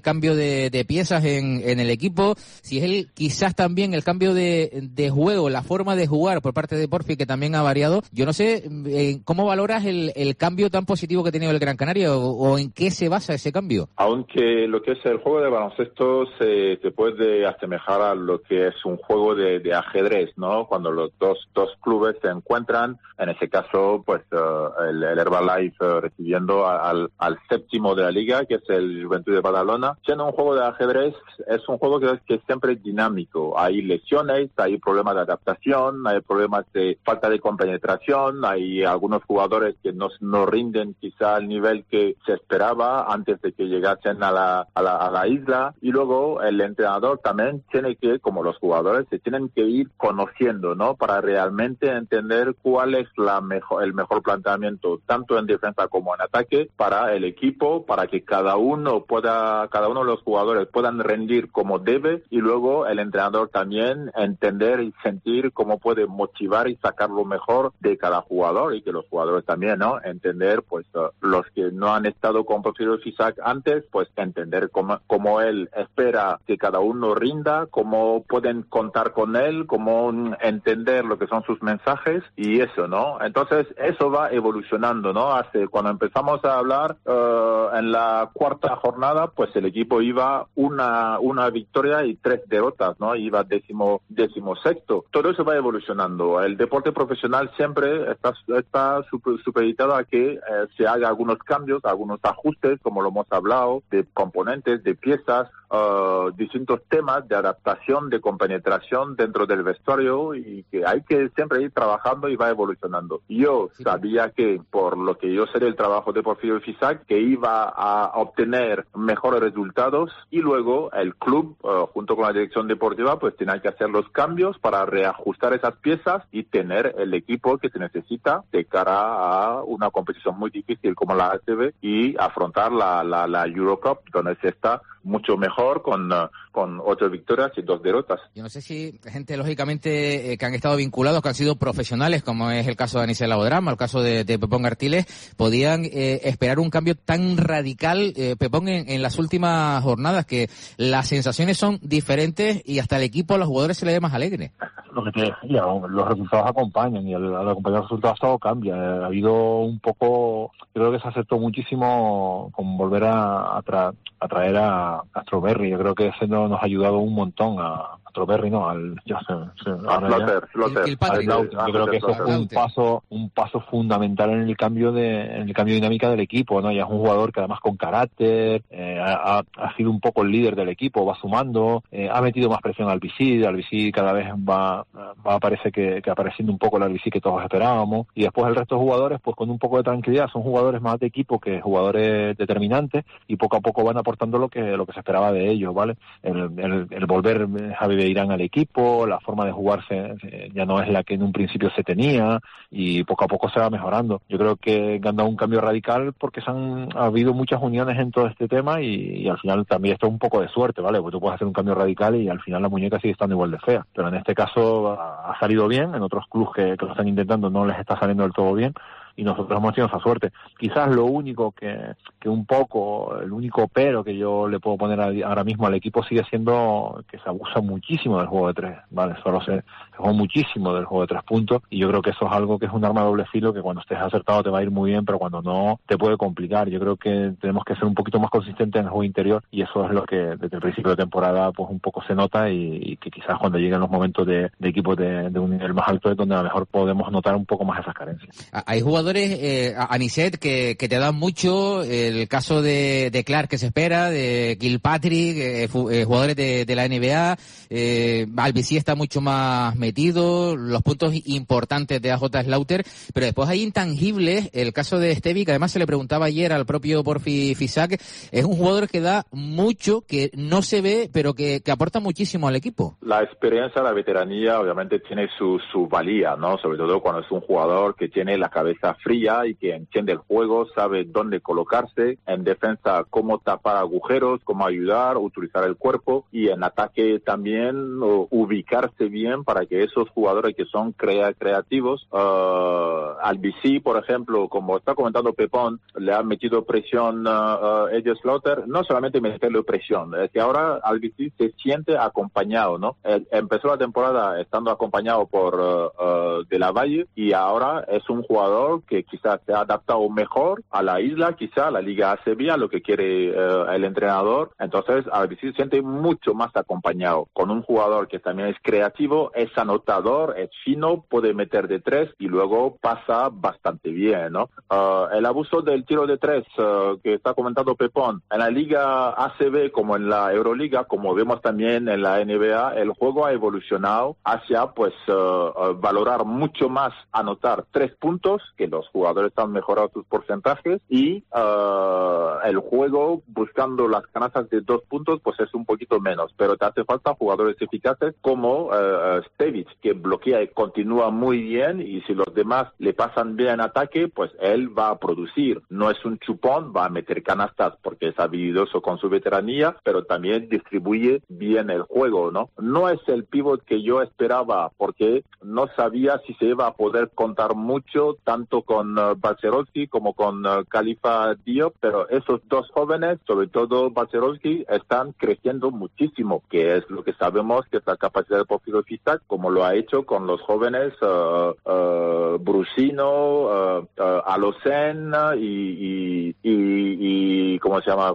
Speaker 3: cambio de, de piezas en, en el equipo, si es el quizás también el cambio de, de juego, la forma de jugar por parte de Porfi, que también ha variado. Yo no sé, eh, ¿cómo valoras el, el cambio tan positivo que ha tenido el Gran Canaria o, o en qué se basa ese cambio?
Speaker 19: Aunque lo que es el juego de baloncesto se, se puede asemejar a lo que es un juego de, de ajedrez, ¿no? Cuando los dos, dos clubes se encuentran, en ese caso, pues uh, el, el Herbalife uh, recibiendo al, al séptimo de la liga, que es el Juventud de Badalona. Siendo un juego de ajedrez, es un juego que, que es siempre dinámico. Hay lesiones, hay problemas de adaptación, hay problemas de falta de compenetración, hay algunos jugadores que no, no rinden quizá al nivel que se esperaba antes de que llegasen a la, a la, a la isla. Y luego el entrenador también tiene que, como los jugadores, se tienen que ir conociendo, ¿no? Para realmente entender cuál es la mejor, el mejor planteamiento, tanto en defensa como en ataque, para el equipo, para que cada uno pueda, cada uno de los jugadores puedan rendir como debe, y luego el entrenador también entender y sentir cómo puede motivar y sacar lo mejor de cada jugador, y que los jugadores también, ¿no? Entender, pues, uh, los que no han estado con Porfirio Fisac antes, pues entender cómo, cómo él espera que cada uno rinda, cómo pueden contar con él, cómo entender lo que son sus mensajes y eso, ¿no? Entonces, eso va evolucionando, ¿no? Hace, cuando empezamos a hablar uh, en la cuarta jornada, pues el equipo iba una, una victoria y tres derrotas, ¿no? Iba décimo, décimo sexto. Todo eso va evolucionando. El deporte profesional siempre está, está supeditado a que eh, se haga algunos cambios, algunos ajustes, como lo hemos hablado, de componentes, de piezas, uh, distintos temas de adaptación, de compenetración dentro del vestuario, y que hay que siempre ir trabajando y va evolucionando. Yo sí. sabía que, por lo que yo sé del trabajo de Porfirio Fisac, que iba a obtener mejores resultados, y luego el club, uh, junto con la dirección deportiva, pues tenía que hacer los cambios para reajustar esas piezas y tener el equipo que se necesita de cara a una competición muy difícil como la A C B y afrontar la, la, la Eurocup, donde se está mucho mejor con, uh, con ocho victorias y dos derrotas.
Speaker 3: Yo no sé si gente, lógicamente, eh, que han estado vinculados, que han sido profesionales, como es el caso de Anicet Laodrama, el caso de, de Pepón Gartiles, podían eh, esperar un cambio tan radical, eh, Pepón, en, en las últimas jornadas, que las sensaciones son diferentes y hasta el equipo, a los jugadores se le ve más alegre.
Speaker 18: Lo que te decía, los resultados acompañan, y al, al acompañar los resultados todo cambia. Ha habido un poco, yo creo que se aceptó muchísimo con volver a, a, tra, a traer a a Strawberry. Yo creo que ese no, nos ha ayudado un montón a Strawberry, no, al yo sé, sé
Speaker 19: Lotter, Lotter.
Speaker 18: Yo creo que eso fue un paso, un paso fundamental en el cambio de, en el cambio de dinámica del equipo, ¿no? Ya es un jugador que además con carácter, eh, ha, ha sido un poco el líder del equipo, va sumando, eh, ha metido más presión al V C, al V C cada vez va, va parece que, que apareciendo un poco el V C que todos esperábamos, y después el resto de jugadores, pues con un poco de tranquilidad, son jugadores más de equipo que jugadores determinantes, y poco a poco van aportando lo que, lo que se esperaba de ellos, ¿vale? El, el, el volver Javi Beirán al equipo, la forma de jugarse ya no es la que en un principio se tenía, y poco a poco se va mejorando. Yo creo que han dado un cambio radical porque se han ha habido muchas uniones en todo este tema, y, y al final también esto es un poco de suerte, ¿vale? Porque tú puedes hacer un cambio radical y al final la muñeca sigue estando igual de fea, pero en este caso ha, ha salido bien, en otros clubes que, que lo están intentando no les está saliendo del todo bien, y nosotros hemos tenido esa suerte. Quizás lo único que, que un poco, el único pero que yo le puedo poner a, ahora mismo al equipo sigue siendo que se abusa muchísimo del juego de tres, ¿vale? Solo se, se juega muchísimo del juego de tres puntos, y yo creo que eso es algo que es un arma de doble filo, que cuando estés acertado te va a ir muy bien, pero cuando no te puede complicar. Yo creo que tenemos que ser un poquito más consistentes en el juego interior, y eso es lo que desde el principio de temporada pues un poco se nota, y, y que quizás cuando lleguen los momentos de, de equipos de, de un nivel más alto es donde a lo mejor podemos notar un poco más esas carencias.
Speaker 3: Hay jugadores Eh, Anicet, que, que te dan mucho, el caso de, de Clark que se espera, de Kilpatrick, eh, fu, eh, jugadores de, de la N B A, eh, Albicí está mucho más metido, los puntos importantes de A J Slaughter, pero después hay intangibles, el caso de Estevi, que además se le preguntaba ayer al propio Porfi Fisac, es un jugador que da mucho, que no se ve, pero que, que aporta muchísimo al equipo.
Speaker 19: La experiencia, la veteranía, obviamente tiene su, su valía, ¿no? Sobre todo cuando es un jugador que tiene la cabeza cabeza fría y que entiende el juego, sabe dónde colocarse, en defensa cómo tapar agujeros, cómo ayudar, utilizar el cuerpo, y en ataque también uh, ubicarse bien para que esos jugadores que son crea creativos, uh, al B C, por ejemplo, como está comentando Pepón, le han metido presión uh, uh, Edge Slaughter, no solamente meterle presión, es que ahora al B C se siente acompañado, ¿no? Él empezó la temporada estando acompañado por uh, uh, De La Valle, y ahora es un jugador que quizás se ha adaptado mejor a la isla, quizá a la Liga A C B, a lo que quiere uh, el entrenador. Entonces al B C se siente mucho más acompañado con un jugador que también es creativo, es anotador, es fino, puede meter de tres y luego pasa bastante bien, ¿no? Uh, el abuso del tiro de tres uh, que está comentando Pepón, en la Liga A C B como en la Euroliga, como vemos también en la N B A, el juego ha evolucionado hacia pues uh, uh, valorar mucho más anotar tres puntos, que los jugadores han mejorado sus porcentajes, y uh, el juego buscando las canastas de dos puntos pues es un poquito menos, pero te hace falta jugadores eficaces como uh, Stevic, que bloquea y continúa muy bien, y si los demás le pasan bien en ataque, pues él va a producir. No es un chupón, va a meter canastas porque es habilidoso con su veteranía, pero también distribuye bien el juego, ¿no? No es el pívot que yo esperaba, porque no sabía si se iba a poder contar mucho, tanto con uh, Balcerowski como con uh, Khalifa Diop, pero esos dos jóvenes, sobre todo Balcerowski, están creciendo muchísimo, que es lo que sabemos que es la capacidad de Porfirio Fisac, como lo ha hecho con los jóvenes uh, uh, Brusino, uh, uh, Alocen y, y, y, y ¿cómo se llama?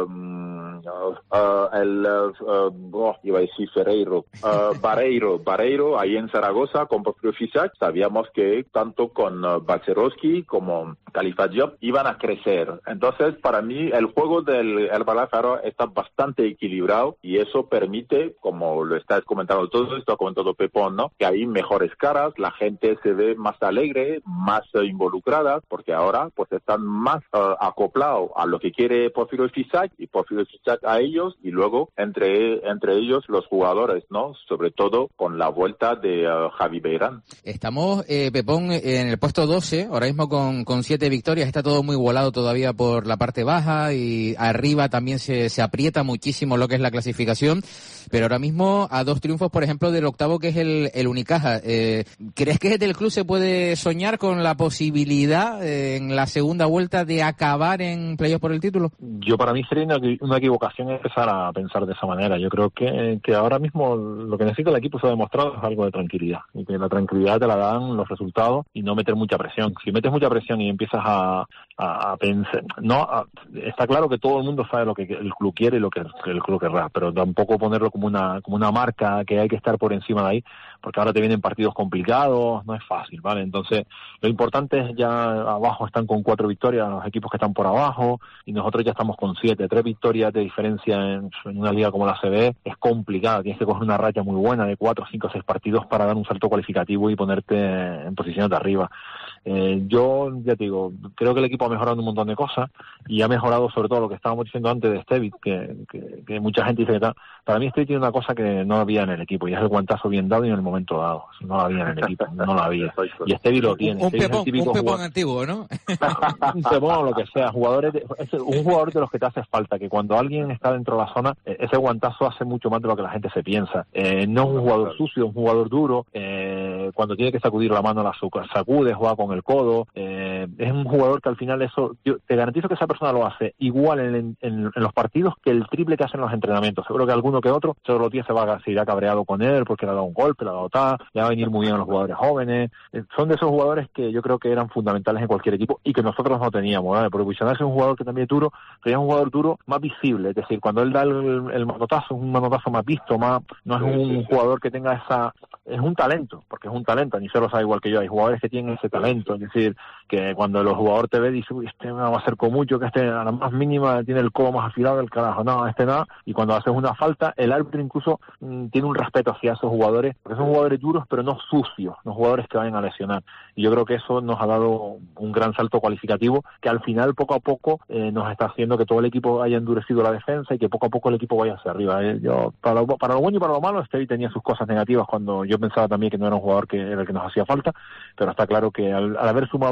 Speaker 19: Um, uh, uh, el uh, oh, iba a decir Ferreiro, uh, Barreiro, Barreiro, ahí en Zaragoza con Porfirio Fisac, sabíamos que tanto con uh, Balcerowski como Khalifa Diop iban a crecer. Entonces, para mí, el juego del Herbalife Faro está bastante equilibrado, y eso permite, como lo estás comentando todo esto, ha comentado Pepón, ¿no? Que hay mejores caras, la gente se ve más alegre, más uh, involucrada, porque ahora pues están más uh, acoplados a lo que quiere Porfirio Fisac y Porfirio Fisac a ellos, y luego entre entre ellos los jugadores, ¿no? Sobre todo con la vuelta de uh, Javi Beirán.
Speaker 3: Estamos, eh, Pepón, en el puesto doce, ahora mismo con, con siete victorias, está todo muy igualado todavía por la parte baja, y arriba también se, se aprieta muchísimo lo que es la clasificación, pero ahora mismo a dos triunfos, por ejemplo, del octavo, que es el, el Unicaja. Eh, ¿Crees que desde el club se puede soñar con la posibilidad eh, en la segunda vuelta de acabar en playoff por el título?
Speaker 18: Yo, para mí sería una, una equivocación empezar a pensar de esa manera. Yo creo que, que ahora mismo lo que necesita el equipo, se ha demostrado, es algo de tranquilidad, y que la tranquilidad te la dan los resultados y no meter mucha presión. Si metes mucha presión y empiezas a, a, a pensar, no, a, está claro que todo el mundo sabe lo que el club quiere y lo que el club querrá, pero tampoco ponerlo como una como una marca que hay que estar por encima de ahí, porque ahora te vienen partidos complicados, no es fácil, ¿vale? Entonces, lo importante es, ya abajo están con cuatro victorias los equipos que están por abajo, y nosotros ya estamos con siete. Tres victorias de diferencia en, en una liga como la C B es complicada. Tienes que coger una racha muy buena de cuatro, cinco, seis partidos para dar un salto cualificativo y ponerte en posiciones de arriba. Eh, yo, ya te digo, creo que el equipo ha mejorado un montón de cosas, y ha mejorado sobre todo lo que estábamos diciendo antes de Stevic, que, que, que mucha gente dice que tal. Para mí Stevic tiene una cosa que no había en el equipo, y es el guantazo bien dado y en el momento dado. No lo había en el equipo, no lo había. Y Stevic lo tiene.
Speaker 3: Un, un pepón, un pepón antiguo, ¿no?
Speaker 18: Un pepón o lo que sea. Jugadores de, es un jugador de los que te hace falta, que cuando alguien está dentro de la zona, ese guantazo hace mucho más de lo que la gente se piensa. Eh, no es un jugador sucio, es un jugador duro. Eh, cuando tiene que sacudir la mano, la sacude, juega con el codo. Eh, es un jugador que al final eso, yo te garantizo que esa persona lo hace igual en, en, en los partidos que el triple que hacen los entrenamientos. Seguro que alguno que otro, todos los días se va a, se irá cabreado con él porque le ha dado un golpe, le ha dado tal, le va a venir muy bien a los jugadores jóvenes. Eh, son de esos jugadores que yo creo que eran fundamentales en cualquier equipo y que nosotros no teníamos, ¿vale? Porque Buchanan es un jugador que también es duro, pero es un jugador duro más visible, es decir, cuando él da el, el manotazo, es un manotazo más visto, más, no es un jugador que tenga esa, es un talento, porque es un talento, ni se lo sabe igual que yo, hay jugadores que tienen ese talento, es decir, que cuando el jugador te ve dice, uy, este me acercó mucho, que este a la más mínima tiene el codo más afilado del carajo, no, este nada, y cuando haces una falta, el árbitro incluso mmm, tiene un respeto hacia esos jugadores, porque son jugadores duros, pero no sucios, no jugadores que vayan a lesionar, y yo creo que eso nos ha dado un gran salto cualificativo, que al final, poco a poco, eh, nos está haciendo que todo el equipo haya endurecido la defensa y que poco a poco el equipo vaya hacia arriba. Eh, yo, para lo, para lo bueno y para lo malo, Stevie tenía sus cosas negativas cuando yo pensaba también que no era un jugador que era el que nos hacía falta, pero está claro que al, al haber sumado todos los jugadores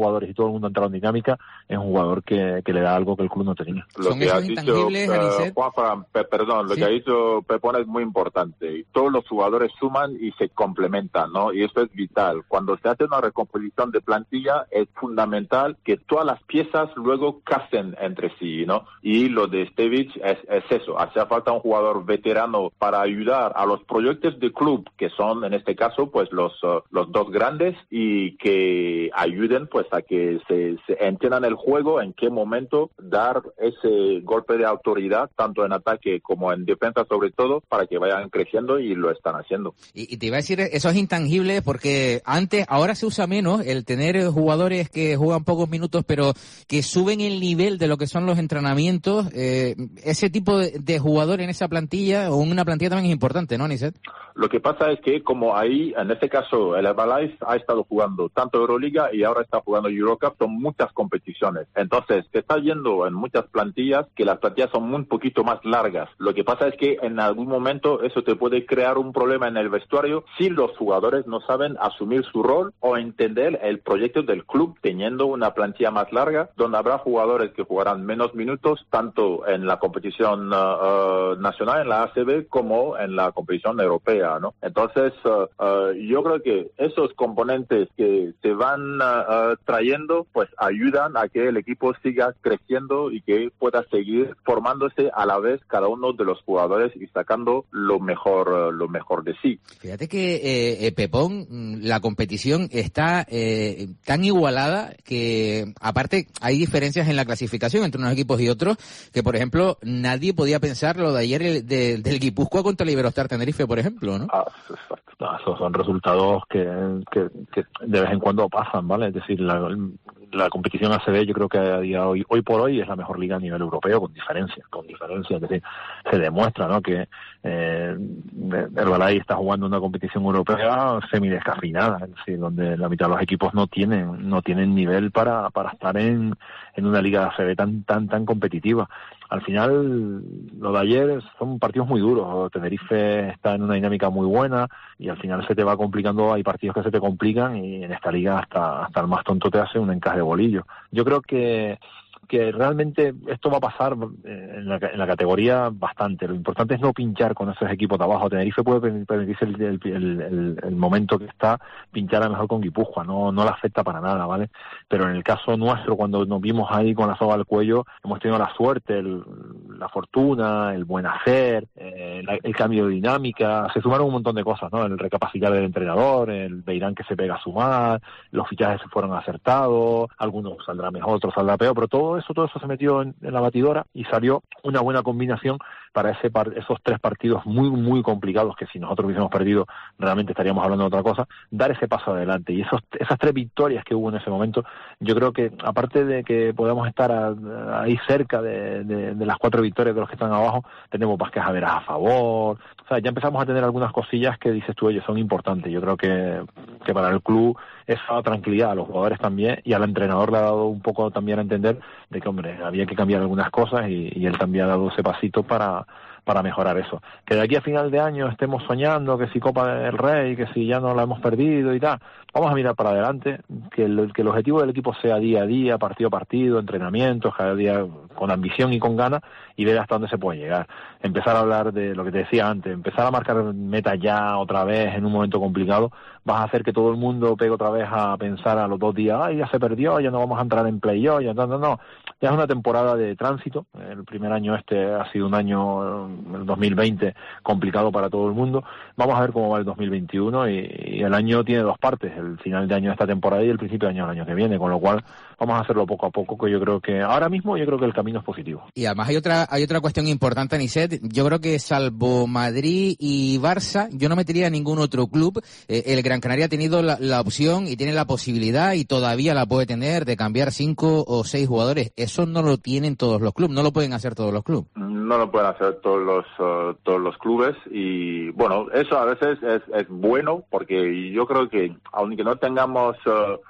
Speaker 18: jugadores y todo el mundo ha entrado en dinámica, es un jugador que, que le da algo que el club no tenía.
Speaker 19: Lo que ha dicho, uh, Juanfran, pe, perdón, lo ¿Sí? que ha dicho Pepón es muy importante. Todos los jugadores suman y se complementan, ¿no? Y eso es vital. Cuando se hace una recomposición de plantilla, es fundamental que todas las piezas luego casen entre sí, ¿no? Y lo de Stevic es, es eso. Hace falta un jugador veterano para ayudar a los proyectos de club, que son, en este caso, pues los, uh, los dos grandes, y que ayuden, pues, a que se, se entiendan el juego, en qué momento dar ese golpe de autoridad, tanto en ataque como en defensa, sobre todo, para que vayan creciendo, y lo están haciendo.
Speaker 3: Y, y te iba a decir, eso es intangible, porque antes, ahora se usa menos el tener jugadores que juegan pocos minutos, pero que suben el nivel de lo que son los entrenamientos. Eh, ese tipo de, de jugador en esa plantilla, o en una plantilla también es importante, ¿no, Aniset?
Speaker 19: Lo que pasa es que, como ahí, en este caso, el Herbalife ha estado jugando tanto Euroliga y ahora está jugando Eurocup, son muchas competiciones. Entonces, se está yendo en muchas plantillas, que las plantillas son un poquito más largas. Lo que pasa es que en algún momento eso te puede crear un problema en el vestuario si los jugadores no saben asumir su rol o entender el proyecto del club, teniendo una plantilla más larga, donde habrá jugadores que jugarán menos minutos, tanto en la competición uh, uh, nacional, en la A C B, como en la competición europea, ¿no? Entonces, uh, uh, yo creo que esos componentes que se van uh, uh, trayendo, pues ayudan a que el equipo siga creciendo y que pueda seguir formándose a la vez cada uno de los jugadores y sacando lo mejor, uh, lo mejor de sí.
Speaker 3: Fíjate que, eh, eh, Pepón, la competición está eh, tan igualada que, aparte, hay diferencias en la clasificación entre unos equipos y otros, que, por ejemplo, nadie podía pensar lo de ayer el, de, del Guipúzcoa contra el Iberostar Tenerife, por ejemplo, ¿no?
Speaker 18: Ah, exacto. No, esos son resultados que, que, que de vez en cuando pasan, ¿vale? Es decir, la, la competición A C B yo creo que a día hoy, hoy por hoy es la mejor liga a nivel europeo, con diferencia, con diferencia. Es decir, se demuestra, ¿no?, que eh, Herbalife está jugando una competición europea semidescafeinada, es decir, donde la mitad de los equipos no tienen, no tienen nivel para, para estar en, en una liga A C B tan, tan, tan competitiva. Al final, lo de ayer son partidos muy duros. Tenerife está en una dinámica muy buena y al final se te va complicando. Hay partidos que se te complican y en esta liga hasta, hasta el más tonto te hace un encaje de bolillo. Yo creo que que realmente esto va a pasar en la, en la categoría bastante. Lo importante es no pinchar con esos equipos de abajo. Tenerife puede permitirse el, el, el, el momento que está, pinchar a lo mejor con Guipúzcoa, no, no le afecta para nada, ¿vale? Pero en el caso nuestro, cuando nos vimos ahí con la soga al cuello, hemos tenido la suerte, el, la fortuna, el buen hacer, eh, la, el cambio de dinámica, se sumaron un montón de cosas, ¿no? El recapacitar del entrenador, el Beirán que se pega a sumar, los fichajes se fueron acertados, algunos saldrá mejor, otros saldrá peor, pero todo eso, todo eso se metió en, en la batidora y salió una buena combinación para ese par, esos tres partidos muy, muy complicados, que si nosotros hubiésemos perdido realmente estaríamos hablando de otra cosa, dar ese paso adelante. Y esos, esas tres victorias que hubo en ese momento, yo creo que aparte de que podamos estar a, a, ahí cerca de, de, de las cuatro victorias de los que están abajo, tenemos Vázquez Averas a favor, o sea, ya empezamos a tener algunas cosillas que dices tú, oye, son importantes. Yo creo que, que para el club eso ha dado tranquilidad a los jugadores también y al entrenador le ha dado un poco también a entender de que, hombre, había que cambiar algunas cosas y, y él también ha dado ese pasito para para mejorar eso. Que de aquí a final de año estemos soñando que si Copa del Rey, que si ya no la hemos perdido y tal, vamos a mirar para adelante, que el, que el objetivo del equipo sea día a día, partido a partido, entrenamientos, cada día con ambición y con ganas, y ver hasta dónde se puede llegar. Empezar a hablar de lo que te decía antes, empezar a marcar metas ya otra vez en un momento complicado, vas a hacer que todo el mundo pegue otra vez a pensar a los dos días, ay, ya se perdió, ya no vamos a entrar en playoff, ya no, no, no. Ya es una temporada de tránsito. El primer año este ha sido un año, el dos mil veinte, complicado para todo el mundo. Vamos a ver cómo va el dos mil veintiuno y, y el año tiene dos partes, el final de año de esta temporada y el principio de año del año que viene, con lo cual vamos a hacerlo poco a poco, que yo creo que ahora mismo yo creo que el camino es positivo.
Speaker 3: Y además hay otra hay otra cuestión importante, Aniset. Yo creo que salvo Madrid y Barça, yo no metería a ningún otro club. Eh, el Gran Canaria ha tenido la, la opción y tiene la posibilidad y todavía la puede tener de cambiar cinco o seis jugadores. Eso no lo tienen todos los clubes, no lo pueden hacer todos los clubes.
Speaker 19: No lo pueden hacer todos los uh, todos los clubes y bueno, eso a veces es, es bueno porque yo creo que aunque no tengamos uh,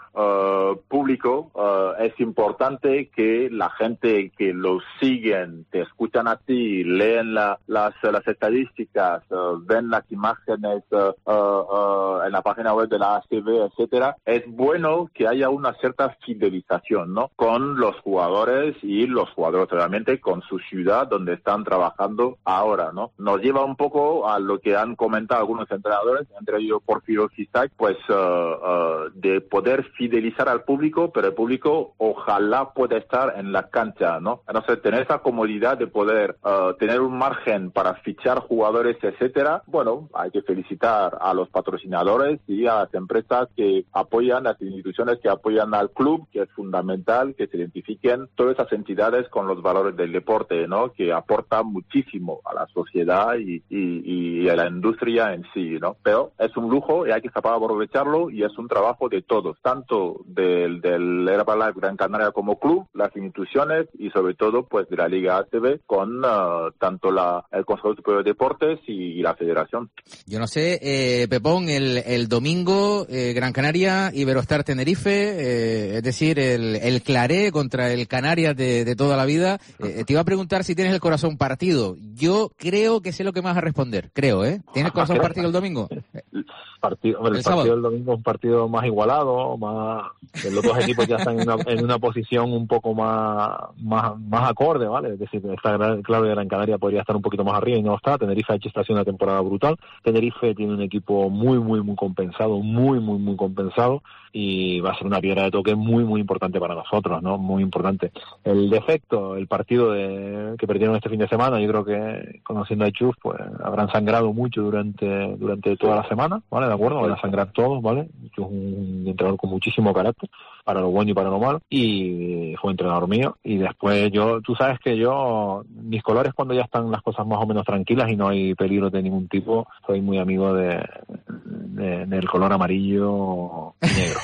Speaker 19: uh, público, uh, es importante que la gente que los siguen, te escuchan a ti, leen la, las, las estadísticas, uh, ven las imágenes uh, uh, uh, en la página web de la A C B, etcétera, es bueno que haya una cierta fidelización, ¿no? Con los jugadores y los jugadores realmente con su ciudad donde están trabajando ahora, ¿no? Nos lleva un poco a lo que han comentado algunos entrenadores, entre ellos Porfirio Fisac, pues uh, uh, de poder fidelizar al público, pero el público ojalá pueda estar en la cancha, ¿no? Entonces, tener esa comodidad de poder uh, tener un margen para fichar jugadores, etcétera, bueno, hay que felicitar a los patrocinadores y a las empresas que apoyan, las instituciones que apoyan al club, que es fundamental que se identifiquen todas esas entidades con los valores del deporte, ¿no? Que aportan muchísimo a la sociedad y, y, y a la industria en sí, ¿no? Pero es un lujo y hay que saber aprovecharlo y es un trabajo de todos, tanto del, del Herbalife Gran Canaria como club, las instituciones y sobre todo pues de la Liga A C B con uh, tanto la el Consejo Superior de Deportes y, y la Federación.
Speaker 3: Yo no sé, eh, Pepón, el, el domingo eh, Gran Canaria, Iberostar Tenerife, eh, es decir, el, el Claré contra el Canarias de, de toda la vida. Eh, te iba a preguntar si tienes el corazón partido. Yo creo que sé lo que me vas a responder, creo, ¿eh? ¿Tienes el corazón partido el domingo?
Speaker 18: Partido, el, el partido del domingo es un partido más igualado, más los dos equipos ya están en una, en una posición un poco más, más más acorde, ¿vale? Es decir, está claro que Gran Canaria podría estar un poquito más arriba y no está. Tenerife ha hecho está haciendo una temporada brutal. Tenerife tiene un equipo muy, muy, muy compensado, muy, muy, muy compensado y va a ser una piedra de toque muy, muy importante para nosotros, ¿no? Muy importante. El defecto, el partido de, que perdieron este fin de semana, yo creo que conociendo a Chuf, pues habrán sangrado mucho durante durante toda la semana, ¿vale? De acuerdo, van a sangrar todos, ¿vale? Chuf es un entrenador con muchísimo carácter, para lo bueno y para lo malo, y fue entrenador mío. Y después yo, tú sabes que yo, mis colores cuando ya están las cosas más o menos tranquilas y no hay peligro de ningún tipo, soy muy amigo de, de del color amarillo y negro.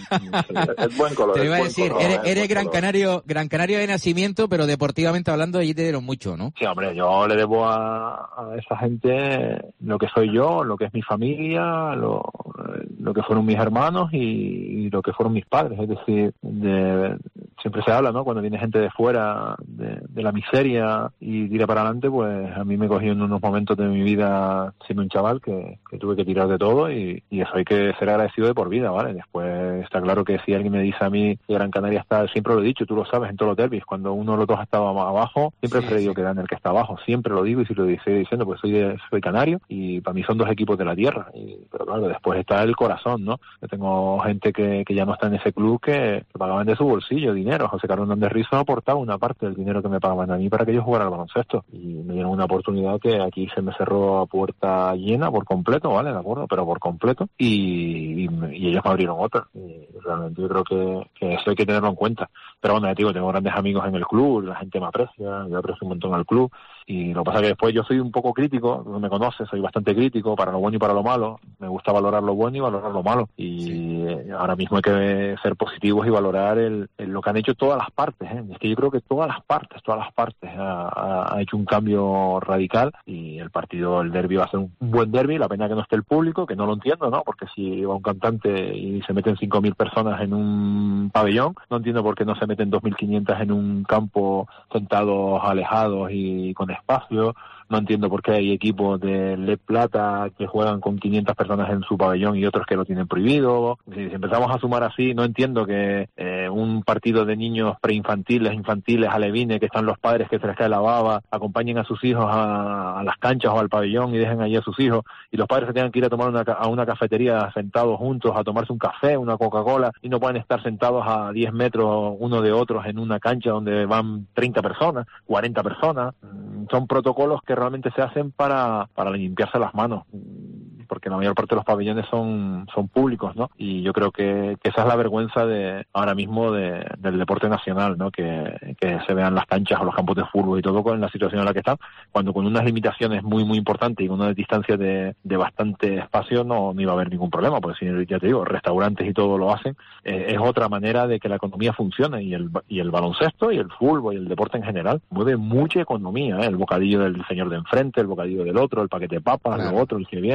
Speaker 19: Es buen color.
Speaker 3: Te iba a decir,
Speaker 19: color,
Speaker 3: eres,
Speaker 19: eh,
Speaker 3: eres gran canario, gran canario de nacimiento, pero deportivamente hablando allí te dieron mucho, ¿no?
Speaker 18: Sí, hombre, yo le debo a, a esa gente lo que soy yo, lo que es mi familia, lo, lo que fueron mis hermanos y, y lo que fueron mis padres. Es decir, de, siempre se habla, ¿no? Cuando viene gente de fuera, de, de la miseria y tira para adelante, pues a mí me cogió en unos momentos de mi vida siendo un chaval que, que tuve que tirar de todo y, y eso hay que ser agradecido de por vida, ¿vale? Después está claro que si alguien me dice a mí que Gran Canaria está, siempre lo he dicho, tú lo sabes en todos los derbis, cuando uno de los dos estaba más abajo, siempre sí, he creído sí. que era en el que está abajo, siempre lo digo y si lo sigo diciendo, pues soy de, soy canario y para mí son dos equipos de la tierra, y, pero claro, después está el corazón, ¿no? Yo tengo gente que, que ya no está en ese club que, que pagaban de su bolsillo dinero. José Carlos Hernández Rizo aportaba una parte del dinero que me pagaban a mí para que yo jugara al baloncesto y me dieron una oportunidad que aquí se me cerró a puerta llena por completo, ¿vale? De acuerdo, pero por completo y, y, y ellos me abrieron otra y realmente yo creo que, que eso hay que tenerlo en cuenta. Pero bueno, ya te digo, tengo grandes amigos en el club, la gente me aprecia, yo aprecio un montón al club y lo que pasa es que después yo soy un poco crítico, me conoces, soy bastante crítico para lo bueno y para lo malo, me gusta valorar lo bueno y valorar lo malo y sí. ahora mismo hay que ser positivos y valorar el, el lo que han hecho todas las partes, ¿eh? Es que yo creo que todas las partes, todas las partes ha, ha, ha hecho un cambio radical y el partido, el derbi va a ser un buen derbi, la pena que no esté el público, que no lo entiendo, ¿no? Porque si va un cantante y se meten cinco mil personas en un pabellón, no entiendo por qué no se meten dos mil quinientas en un campo sentados alejados y con espacio. No entiendo por qué hay equipos de L E Plata que juegan con quinientas personas en su pabellón y otros que lo tienen prohibido. Si, si empezamos a sumar así, no entiendo que eh, un partido de niños preinfantiles, infantiles, alevines, que están los padres que se les cae la baba, acompañen a sus hijos a, a las canchas o al pabellón y dejen allí a sus hijos, y los padres se tengan que ir a tomar una, a una cafetería sentados juntos, a tomarse un café, una Coca-Cola, y no pueden estar sentados a diez metros uno de otros en una cancha donde van treinta personas, cuarenta personas. Son protocolos que realmente se hacen para, para limpiarse las manos, porque la mayor parte de los pabellones son son públicos, ¿no? Y yo creo que, que esa es la vergüenza de ahora mismo de, del deporte nacional, ¿no? Que, que se vean las canchas o los campos de fútbol y todo con la situación en la que están, cuando con unas limitaciones muy muy importantes y con una distancia de, de bastante espacio no, no iba a haber ningún problema, porque si ya te digo, restaurantes y todo lo hacen, eh, es otra manera de que la economía funcione y el y el baloncesto y el fútbol y el deporte en general mueve mucha economía, ¿eh? El bocadillo del señor de enfrente, el bocadillo del otro, el paquete de papas, claro. El otro, el que viene, el que va.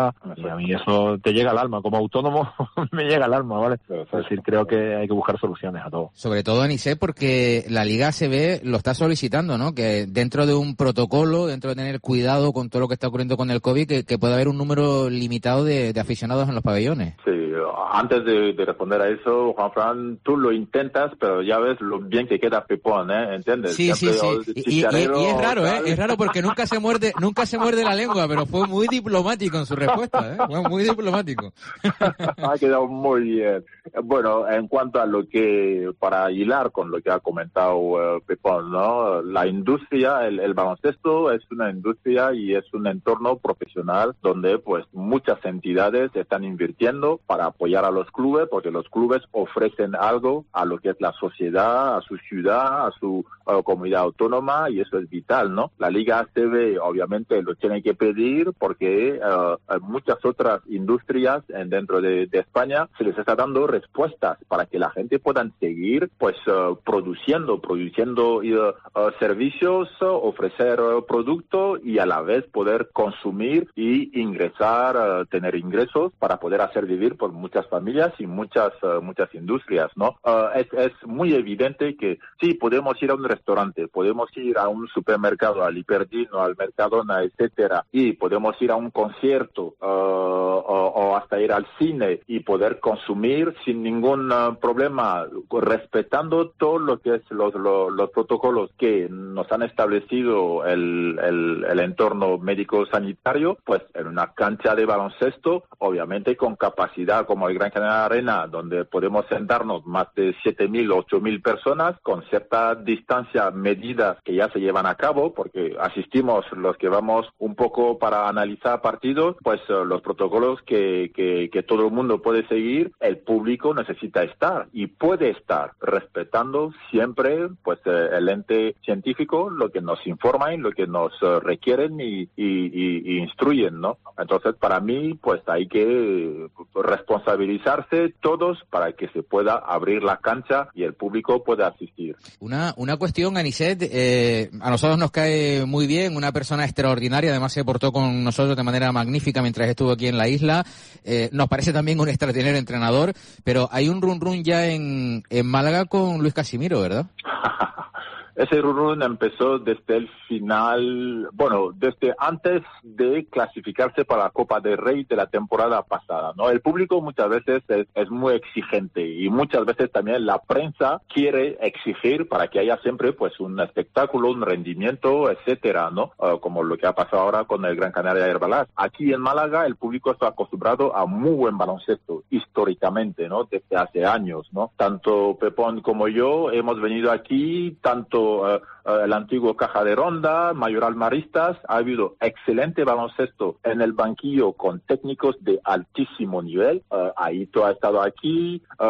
Speaker 18: temporada, y a mí eso te llega al alma, como autónomo me llega al alma, ¿vale? Es decir, creo que hay que buscar soluciones a todo.
Speaker 3: Sobre todo, Anicet, porque la Liga A C B lo está solicitando, ¿no? Que dentro de un protocolo, dentro de tener cuidado con todo lo que está ocurriendo con el COVID, que, que pueda haber un número limitado de, de aficionados en los pabellones.
Speaker 19: Sí, antes de, de responder a eso, Juanfran, tú lo intentas, pero ya ves lo bien que queda Pepón, ¿eh? ¿Entiendes?
Speaker 3: Sí, sí, sí. Y, y, y es raro, ¿eh? Es raro porque nunca se muerde, nunca se muerde la lengua, pero fue muy diplomático en su respuesta, ¿eh? Fue muy diplomático.
Speaker 19: Ha quedado muy bien. Bueno, en cuanto a lo que, para hilar con lo que ha comentado uh, Pepón, ¿no? La industria, el, el baloncesto es una industria y es un entorno profesional donde, pues, muchas entidades están invirtiendo para apoyar a los clubes, porque los clubes ofrecen algo a lo que es la sociedad, a su ciudad, a su uh, comunidad autónoma, y eso es vital, ¿no? La Liga A C B obviamente lo tiene que pedir porque uh, muchas otras industrias en, dentro de, de España se les está dando respuestas para que la gente pueda seguir pues uh, produciendo, produciendo uh, uh, servicios, uh, ofrecer uh, producto y a la vez poder consumir y ingresar, uh, tener ingresos para poder hacer vivir por muchas familias y muchas uh, muchas industrias, ¿no? Uh, es, es muy evidente que sí, podemos ir a un restaurante, podemos ir a un supermercado, al Hiperdino, al Mercadona, etcétera, y podemos ir a un concierto uh, o, o hasta ir al cine y poder consumir sin ningún uh, problema, respetando todo lo que es los, los, los protocolos que nos han establecido el, el, el entorno médico-sanitario, pues en una cancha de baloncesto, obviamente con capacidad como el Gran Canaria Arena, donde podemos sentarnos más de siete mil, ocho mil personas, con cierta distancia, medidas que ya se llevan a cabo, porque asistimos los que vamos un poco para analizar partidos, pues uh, los protocolos que, que, que todo el mundo puede seguir, el público necesita estar y puede estar respetando siempre pues eh, el ente científico, lo que nos informan, lo que nos uh, requieren y, y, y, y instruyen, ¿no? Entonces, para mí, pues hay que responsabilizarse todos para que se pueda abrir la cancha y el público pueda asistir.
Speaker 3: Una, una cuestión, Anicet, eh, a nosotros nos cae muy bien, una persona extraordinaria, además se portó con nosotros de manera magnífica mientras estuvo aquí en la isla, eh, nos parece también un extraordinario entrenador, pero hay un run run ya en, en Málaga con Luis Casimiro, ¿verdad?
Speaker 19: Ese run empezó desde el final, bueno, desde antes de clasificarse para la Copa del Rey de la temporada pasada, ¿no? El público muchas veces es, es muy exigente y muchas veces también la prensa quiere exigir para que haya siempre pues un espectáculo, un rendimiento, etcétera, ¿no? Uh, como lo que ha pasado ahora con el Gran Canaria Herbalas. Aquí en Málaga el público está acostumbrado a muy buen baloncesto, históricamente, ¿no? Desde hace años, ¿no? Tanto Pepón como yo hemos venido aquí, tanto Uh, uh, el antiguo Caja de Ronda, Mayoral Maristas, ha habido excelente baloncesto en el banquillo con técnicos de altísimo nivel. Uh, Aito ha estado aquí, uh,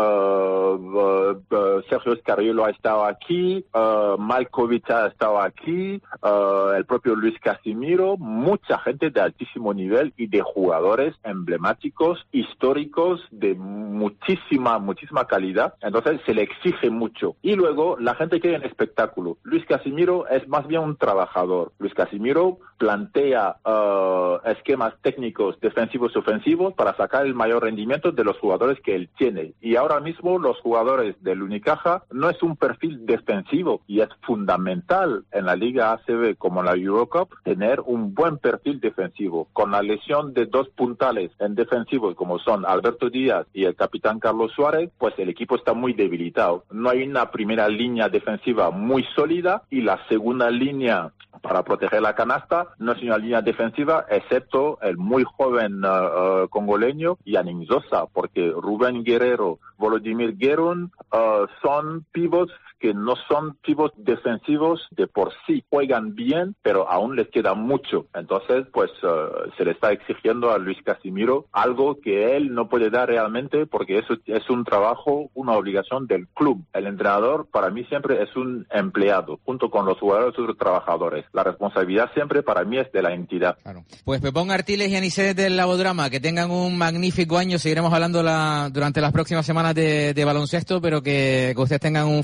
Speaker 19: uh, uh, Sergio Escarriolo ha estado aquí, uh, Malkovich ha estado aquí, uh, el propio Luis Casimiro, mucha gente de altísimo nivel y de jugadores emblemáticos, históricos, de muchísima, muchísima calidad. Entonces se le exige mucho. Y luego la gente quiere un espectáculo. Luis Casimiro es más bien un trabajador. Luis Casimiro plantea uh, esquemas técnicos defensivos y ofensivos para sacar el mayor rendimiento de los jugadores que él tiene. Y ahora mismo los jugadores del Unicaja no es un perfil defensivo y es fundamental en la Liga A C B como en la Eurocup tener un buen perfil defensivo. Con la lesión de dos puntales en defensivos como son Alberto Díaz y el capitán Carlos Suárez, pues el equipo está muy debilitado. No hay una primera línea defensiva muy sólida y la segunda línea para proteger la canasta no es una línea defensiva excepto el muy joven uh, uh, congoleño Yanin Zosa, porque Rubén Guerrero, Volodymyr Gerun uh, son pivots que no son pivots defensivos de por sí, juegan bien, pero aún les queda mucho. Entonces, pues uh, se le está exigiendo a Luis Casimiro algo que él no puede dar realmente porque eso es un trabajo, una obligación del club. El entrenador para mí siempre es un empleado, junto con los jugadores y los trabajadores. La responsabilidad siempre para mí es de la entidad.
Speaker 3: Claro. Pues Pepón Artiles y Anicet del Labodrama, que tengan un magnífico año. Seguiremos hablando la, durante las próximas semanas de, de baloncesto, pero que, que ustedes tengan un fantástico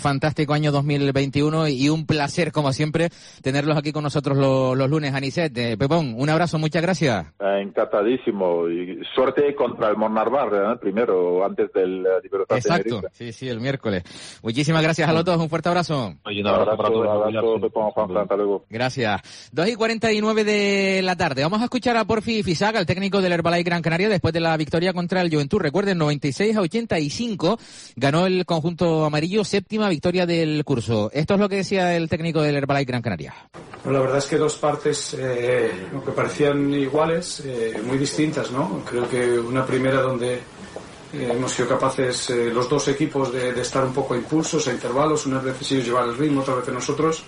Speaker 3: fantástico año dos mil veintiuno y un placer, como siempre, tenerlos aquí con nosotros los, los lunes. Anicet, eh, Pepón, un abrazo, muchas gracias.
Speaker 19: Eh, encantadísimo. Y suerte contra el Monarbar, ¿eh? Primero, antes del uh, Libertad
Speaker 3: Exacto,
Speaker 19: Tenerife.
Speaker 3: sí, sí, el miércoles. Muchísimas gracias a los dos, un fuerte abrazo.
Speaker 19: Un abrazo para todos. Abrazo, Pepón, Juan, hasta luego.
Speaker 3: Gracias. dos y cuarenta y nueve de la tarde. Vamos a escuchar a Porfi Fisac, el técnico del Herbalife Gran Canaria, después de la victoria contra el Juventud. Recuerden, noventa y seis a ochenta y cinco ganó el conjunto amarillo, séptima victoria del curso. Esto es lo que decía el técnico del Herbalife Gran Canaria.
Speaker 5: Bueno, la verdad es que dos partes eh, que parecían iguales, eh, muy distintas, ¿no? Creo que una primera donde eh, hemos sido capaces eh, los dos equipos de, de estar un poco a impulsos, a intervalos, unas veces ellos llevar el ritmo, otras veces nosotros.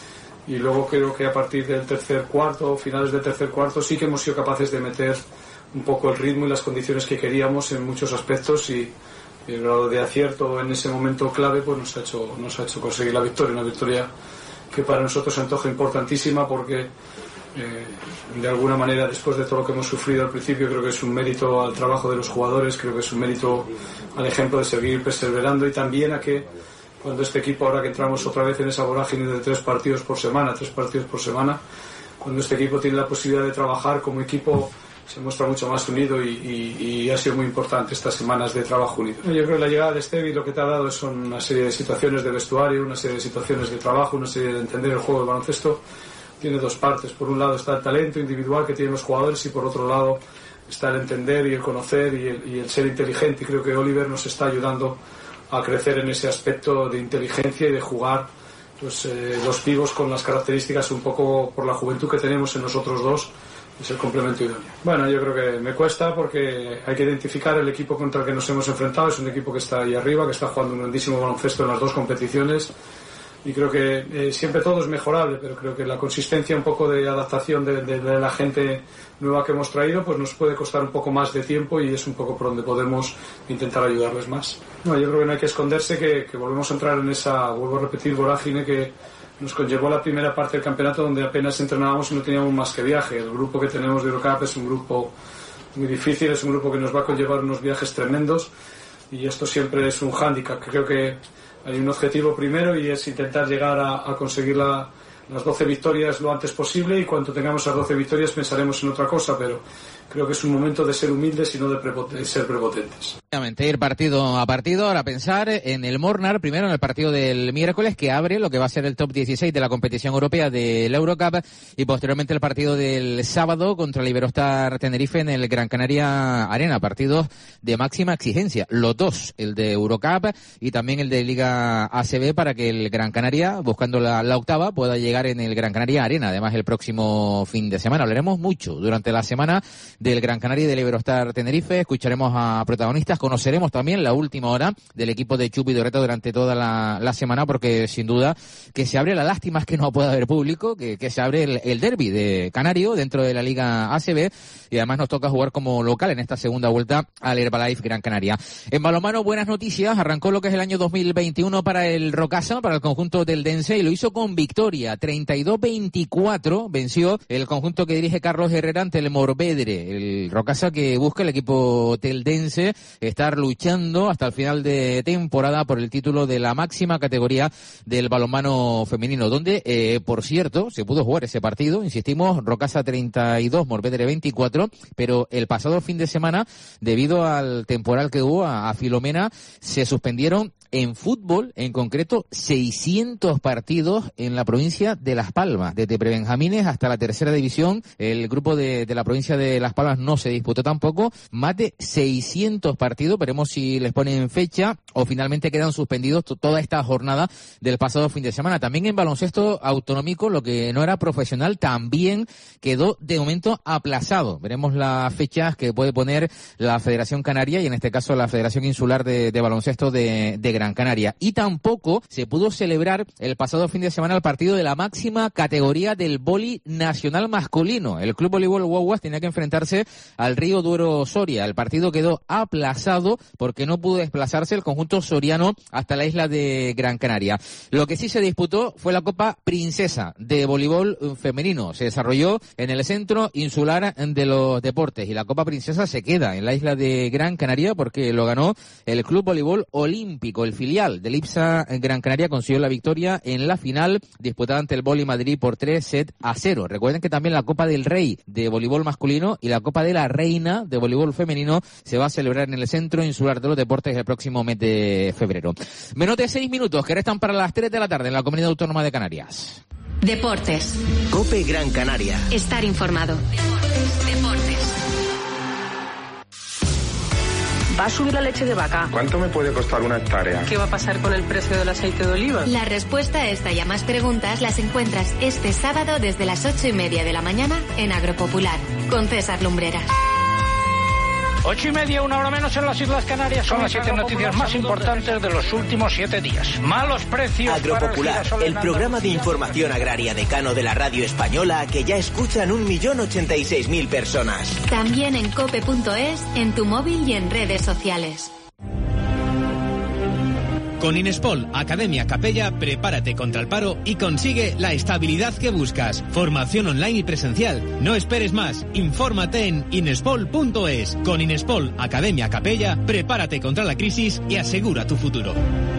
Speaker 5: Y luego creo que a partir del tercer cuarto, finales del tercer cuarto, sí que hemos sido capaces de meter un poco el ritmo y las condiciones que queríamos en muchos aspectos, y el grado de acierto en ese momento clave pues nos ha hecho, nos ha hecho conseguir la victoria, una victoria que para nosotros se antoja importantísima porque eh, de alguna manera, después de todo lo que hemos sufrido al principio, creo que es un mérito al trabajo de los jugadores, creo que es un mérito al ejemplo de seguir perseverando, y también a que cuando este equipo, ahora que entramos otra vez en esa vorágine de tres partidos por semana, tres partidos por semana, cuando este equipo tiene la posibilidad de trabajar como equipo, se muestra mucho más unido, y, y, y ha sido muy importante estas semanas de trabajo unido. Yo creo que la llegada de Estevi lo que te ha dado son una serie de situaciones de vestuario, una serie de situaciones de trabajo, una serie de entender el juego de baloncesto. Tiene dos partes. Por un lado está el talento individual que tienen los jugadores, y por otro lado está el entender y el conocer y el, y el ser inteligente. Y creo que Oliver nos está ayudando a crecer en ese aspecto de inteligencia y de jugar pues, eh, los pivos con las características un poco por la juventud que tenemos en nosotros dos. Es el complemento idóneo. Bueno, yo creo que me cuesta porque hay que identificar el equipo contra el que nos hemos enfrentado. Es un equipo que está ahí arriba, que está jugando un grandísimo baloncesto en las dos competiciones, y creo que eh, siempre todo es mejorable, pero creo que la consistencia un poco de adaptación de, de, de la gente nueva que hemos traído pues nos puede costar un poco más de tiempo, y es un poco por donde podemos intentar ayudarles más. No, yo creo que no hay que esconderse que, que volvemos a entrar en esa, vuelvo a repetir, vorágine que nos conllevó la primera parte del campeonato, donde apenas entrenábamos y no teníamos más que viaje. El grupo que tenemos de Eurocup es un grupo muy difícil, es un grupo que nos va a conllevar unos viajes tremendos, y esto siempre es un hándicap. Creo que hay un objetivo primero, y es intentar llegar a, a conseguir la, las doce victorias lo antes posible, y cuando tengamos las doce victorias pensaremos en otra cosa, pero creo que es un momento de ser humildes y no de, prepoten- de ser prepotentes.
Speaker 3: Obviamente, ir partido a partido, ahora pensar en el Mornar, primero en el partido del miércoles, que abre lo que va a ser el top dieciséis de la competición europea del Eurocup, y posteriormente el partido del sábado contra el Iberostar Tenerife en el Gran Canaria Arena, partidos de máxima exigencia, los dos, el de Eurocup y también el de Liga A C B, para que el Gran Canaria, buscando la, la octava, pueda llegar en el Gran Canaria Arena, además el próximo fin de semana. Hablaremos mucho durante la semana del Gran Canaria y del Iberostar Tenerife, escucharemos a protagonistas, conoceremos también la última hora del equipo de Chupi Doreta durante toda la, la semana, porque sin duda que se abre, la lástima es que no pueda haber público, que, que se abre el, el derbi de Canario dentro de la Liga A C B, y además nos toca jugar como local en esta segunda vuelta al Herbalife Gran Canaria. En balonmano, buenas noticias, arrancó lo que es el año dos mil veintiuno para el Rocasa, para el conjunto del Dense, y lo hizo con victoria, treinta y dos veinticuatro, venció el conjunto que dirige Carlos Herrera ante el Morvedre, el Rocasa que busca el equipo teldense estar luchando hasta el final de temporada por el título de la máxima categoría del balonmano femenino, donde, eh, por cierto, se pudo jugar ese partido, insistimos, Rocasa treinta y dos, Morvedre veinticuatro, pero el pasado fin de semana, debido al temporal que hubo a, a Filomena, se suspendieron en fútbol, en concreto, seiscientos partidos en la provincia de Las Palmas, desde prebenjamines hasta la tercera división. El grupo de, de la provincia de Las Palmas no se disputó tampoco, más de seiscientos partidos, veremos si les ponen fecha o finalmente quedan suspendidos t- toda esta jornada del pasado fin de semana. También en baloncesto autonómico, lo que no era profesional también quedó de momento aplazado. Veremos las fechas que puede poner la Federación Canaria, y en este caso la Federación Insular de, de Baloncesto de, de Gran Canaria. Y tampoco se pudo celebrar el pasado fin de semana el partido de la máxima categoría del vóley nacional masculino. El Club Voleibol Guaguas tenía que enfrentarse al Río Duero Soria. El partido quedó aplazado porque no pudo desplazarse el conjunto soriano hasta la isla de Gran Canaria. Lo que sí se disputó fue la Copa Princesa de voleibol femenino. Se desarrolló en el Centro Insular de los Deportes, y la Copa Princesa se queda en la isla de Gran Canaria porque lo ganó el Club Voleibol Olímpico. El el filial del Ipsa Gran Canaria consiguió la victoria en la final disputada ante el Boli Madrid por tres sets a cero. Recuerden que también la Copa del Rey de voleibol masculino y la Copa de la Reina de voleibol femenino se va a celebrar en el Centro Insular de los Deportes el próximo mes de febrero. Menos de seis minutos que restan para las tres de la tarde en la Comunidad Autónoma de Canarias.
Speaker 1: Deportes.
Speaker 2: COPE Gran Canaria.
Speaker 1: Estar informado. Deportes. Deportes.
Speaker 20: ¿Va a subir la leche de vaca?
Speaker 21: ¿Cuánto me puede costar una hectárea?
Speaker 20: ¿Qué va a pasar con el precio del aceite de oliva?
Speaker 1: La respuesta a esta y a más preguntas las encuentras este sábado desde las ocho y media de la mañana en Agropopular, con César Lumbreras.
Speaker 22: Ocho y media, una hora menos en las Islas Canarias. Son las siete noticias más importantes de los últimos siete días. Malos precios.
Speaker 2: Agropopular, el programa de información agraria decano de la radio española que ya escuchan un millón ochenta y seis mil personas.
Speaker 1: También en cope punto es, en tu móvil y en redes sociales.
Speaker 23: Con Inespol Academia Capella, prepárate contra el paro y consigue la estabilidad que buscas. Formación online y presencial. No esperes más. Infórmate en inespol punto es. Con Inespol Academia Capella, prepárate contra la crisis y asegura tu futuro.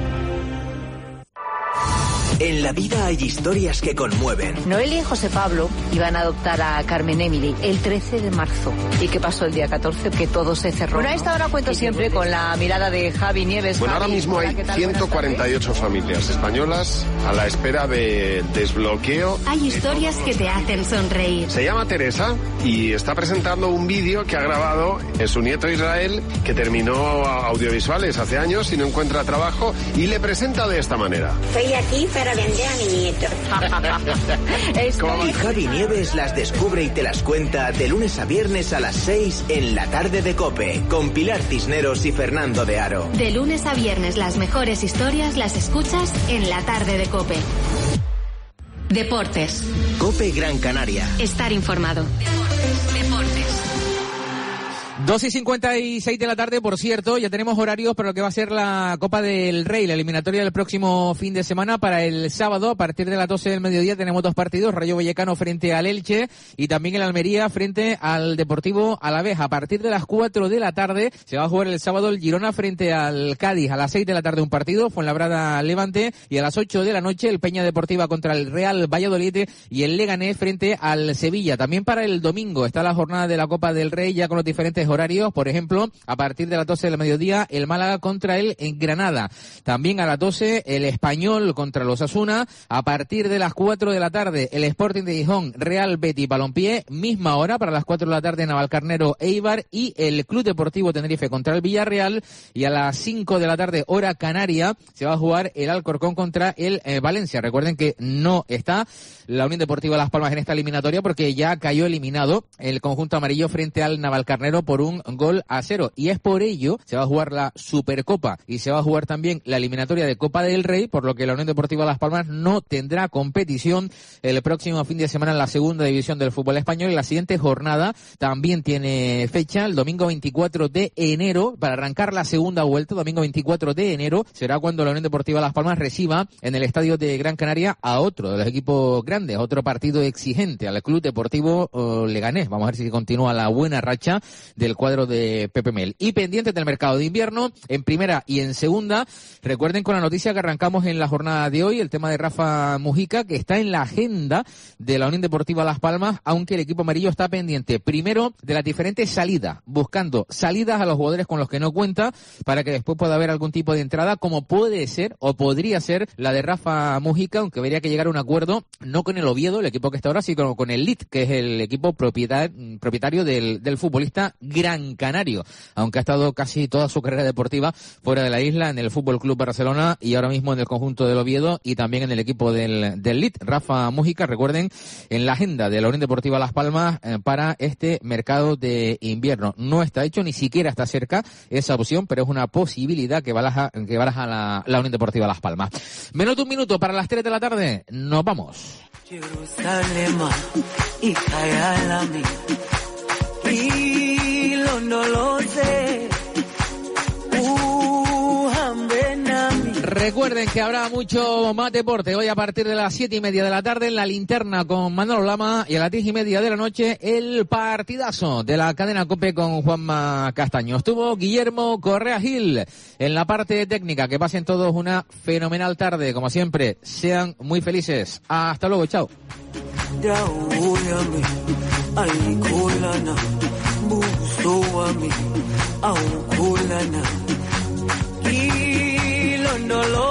Speaker 2: En la vida hay historias que conmueven.
Speaker 24: Noelia y José Pablo iban a adoptar a Carmen Emily el trece de marzo. ¿Y qué pasó el día catorce? Que todo se cerró. Bueno, a esta hora cuento siempre con la mirada de Javi Nieves.
Speaker 25: Bueno,
Speaker 24: Javi,
Speaker 25: ahora mismo
Speaker 24: hola,
Speaker 25: hay
Speaker 24: ¿qué tal?
Speaker 25: ciento cuarenta y ocho familias españolas a la espera de desbloqueo.
Speaker 1: Hay historias que te hacen sonreír.
Speaker 25: Se llama Teresa y está presentando un vídeo que ha grabado en su nieto Israel, que terminó audiovisuales hace años y no encuentra trabajo, y le presenta de esta manera.
Speaker 26: Estoy aquí para vender a mi nieto.
Speaker 2: Y Javi Nieves las descubre y te las cuenta de lunes a viernes a las seis en la tarde de COPE, con Pilar Cisneros y Fernando de Aro.
Speaker 1: De lunes a viernes las mejores historias las escuchas en la tarde de COPE. Deportes.
Speaker 2: COPE Gran Canaria.
Speaker 1: Estar informado. Deportes. Deportes.
Speaker 3: dos y cincuenta y seis de la tarde, por cierto, ya tenemos horarios para lo que va a ser la Copa del Rey, la eliminatoria del próximo fin de semana. Para el sábado, a partir de las doce del mediodía, tenemos dos partidos, Rayo Vallecano frente al Elche y también el Almería frente al Deportivo Alavés. A partir de las cuatro de la tarde se va a jugar el sábado el Girona frente al Cádiz. A las seis de la tarde un partido, Fuenlabrada Levante, y a las ocho de la noche el Peña Deportiva contra el Real Valladolid y el Leganés frente al Sevilla. También para el domingo está la jornada de la Copa del Rey ya con los diferentes horarios. Por ejemplo, a partir de las doce del mediodía, el Málaga contra el Granada. También a las doce, el Español contra los Osasuna. A partir de las cuatro de la tarde, el Sporting de Gijón, Real Betis Balompié. Misma hora para las cuatro de la tarde, Navalcarnero Eibar. Y el Club Deportivo Tenerife contra el Villarreal. Y a las cinco de la tarde, hora canaria, se va a jugar el Alcorcón contra el eh, Valencia. Recuerden que no está la Unión Deportiva Las Palmas en esta eliminatoria porque ya cayó eliminado el conjunto amarillo frente al Navalcarnero por un gol a cero, y es por ello se va a jugar la Supercopa y se va a jugar también la eliminatoria de Copa del Rey, por lo que la Unión Deportiva Las Palmas no tendrá competición el próximo fin de semana en la segunda división del fútbol español. Y la siguiente jornada también tiene fecha, el domingo veinticuatro de enero, para arrancar la segunda vuelta. Domingo veinticuatro de enero será cuando la Unión Deportiva Las Palmas reciba en el estadio de Gran Canaria a otro de los equipos grandes, otro partido exigente, al Club Deportivo uh, Leganés. Vamos a ver si continúa la buena racha del cuadro de Pepe Mel. Y pendientes del mercado de invierno, en primera y en segunda, recuerden con la noticia que arrancamos en la jornada de hoy, el tema de Rafa Mujica, que está en la agenda de la Unión Deportiva Las Palmas, aunque el equipo amarillo está pendiente, primero, de las diferentes salidas, buscando salidas a los jugadores con los que no cuenta, para que después pueda haber algún tipo de entrada, como puede ser, o podría ser, la de Rafa Mujica, aunque habría que llegar a un acuerdo, no con el Oviedo, el equipo que está ahora, sino con el Leeds, que es el equipo propietario, propietario del, del futbolista Gran Canario, aunque ha estado casi toda su carrera deportiva fuera de la isla, en el Fútbol Club Barcelona y ahora mismo en el conjunto del Oviedo y también en el equipo del, del Leeds. Rafa Mujica, recuerden, en la agenda de la Unión Deportiva Las Palmas eh, para este mercado de invierno. No está hecho, ni siquiera está cerca esa opción, pero es una posibilidad que baraja, que baraja la, la Unión Deportiva Las Palmas. Menos de un minuto para las tres de la tarde. Nos vamos.
Speaker 6: Jerusalén, hija de Alami, y no lo sé. Uh,
Speaker 3: Recuerden que habrá mucho más deporte hoy a partir de las siete y media de la tarde en La Linterna con Manolo Lama y a las diez y media de la noche el partidazo de la cadena COPE con Juanma Castaño. Estuvo Guillermo Correa Gil en la parte técnica. Que pasen todos una fenomenal tarde, como siempre. Sean muy felices. Hasta luego, chao.
Speaker 6: No lo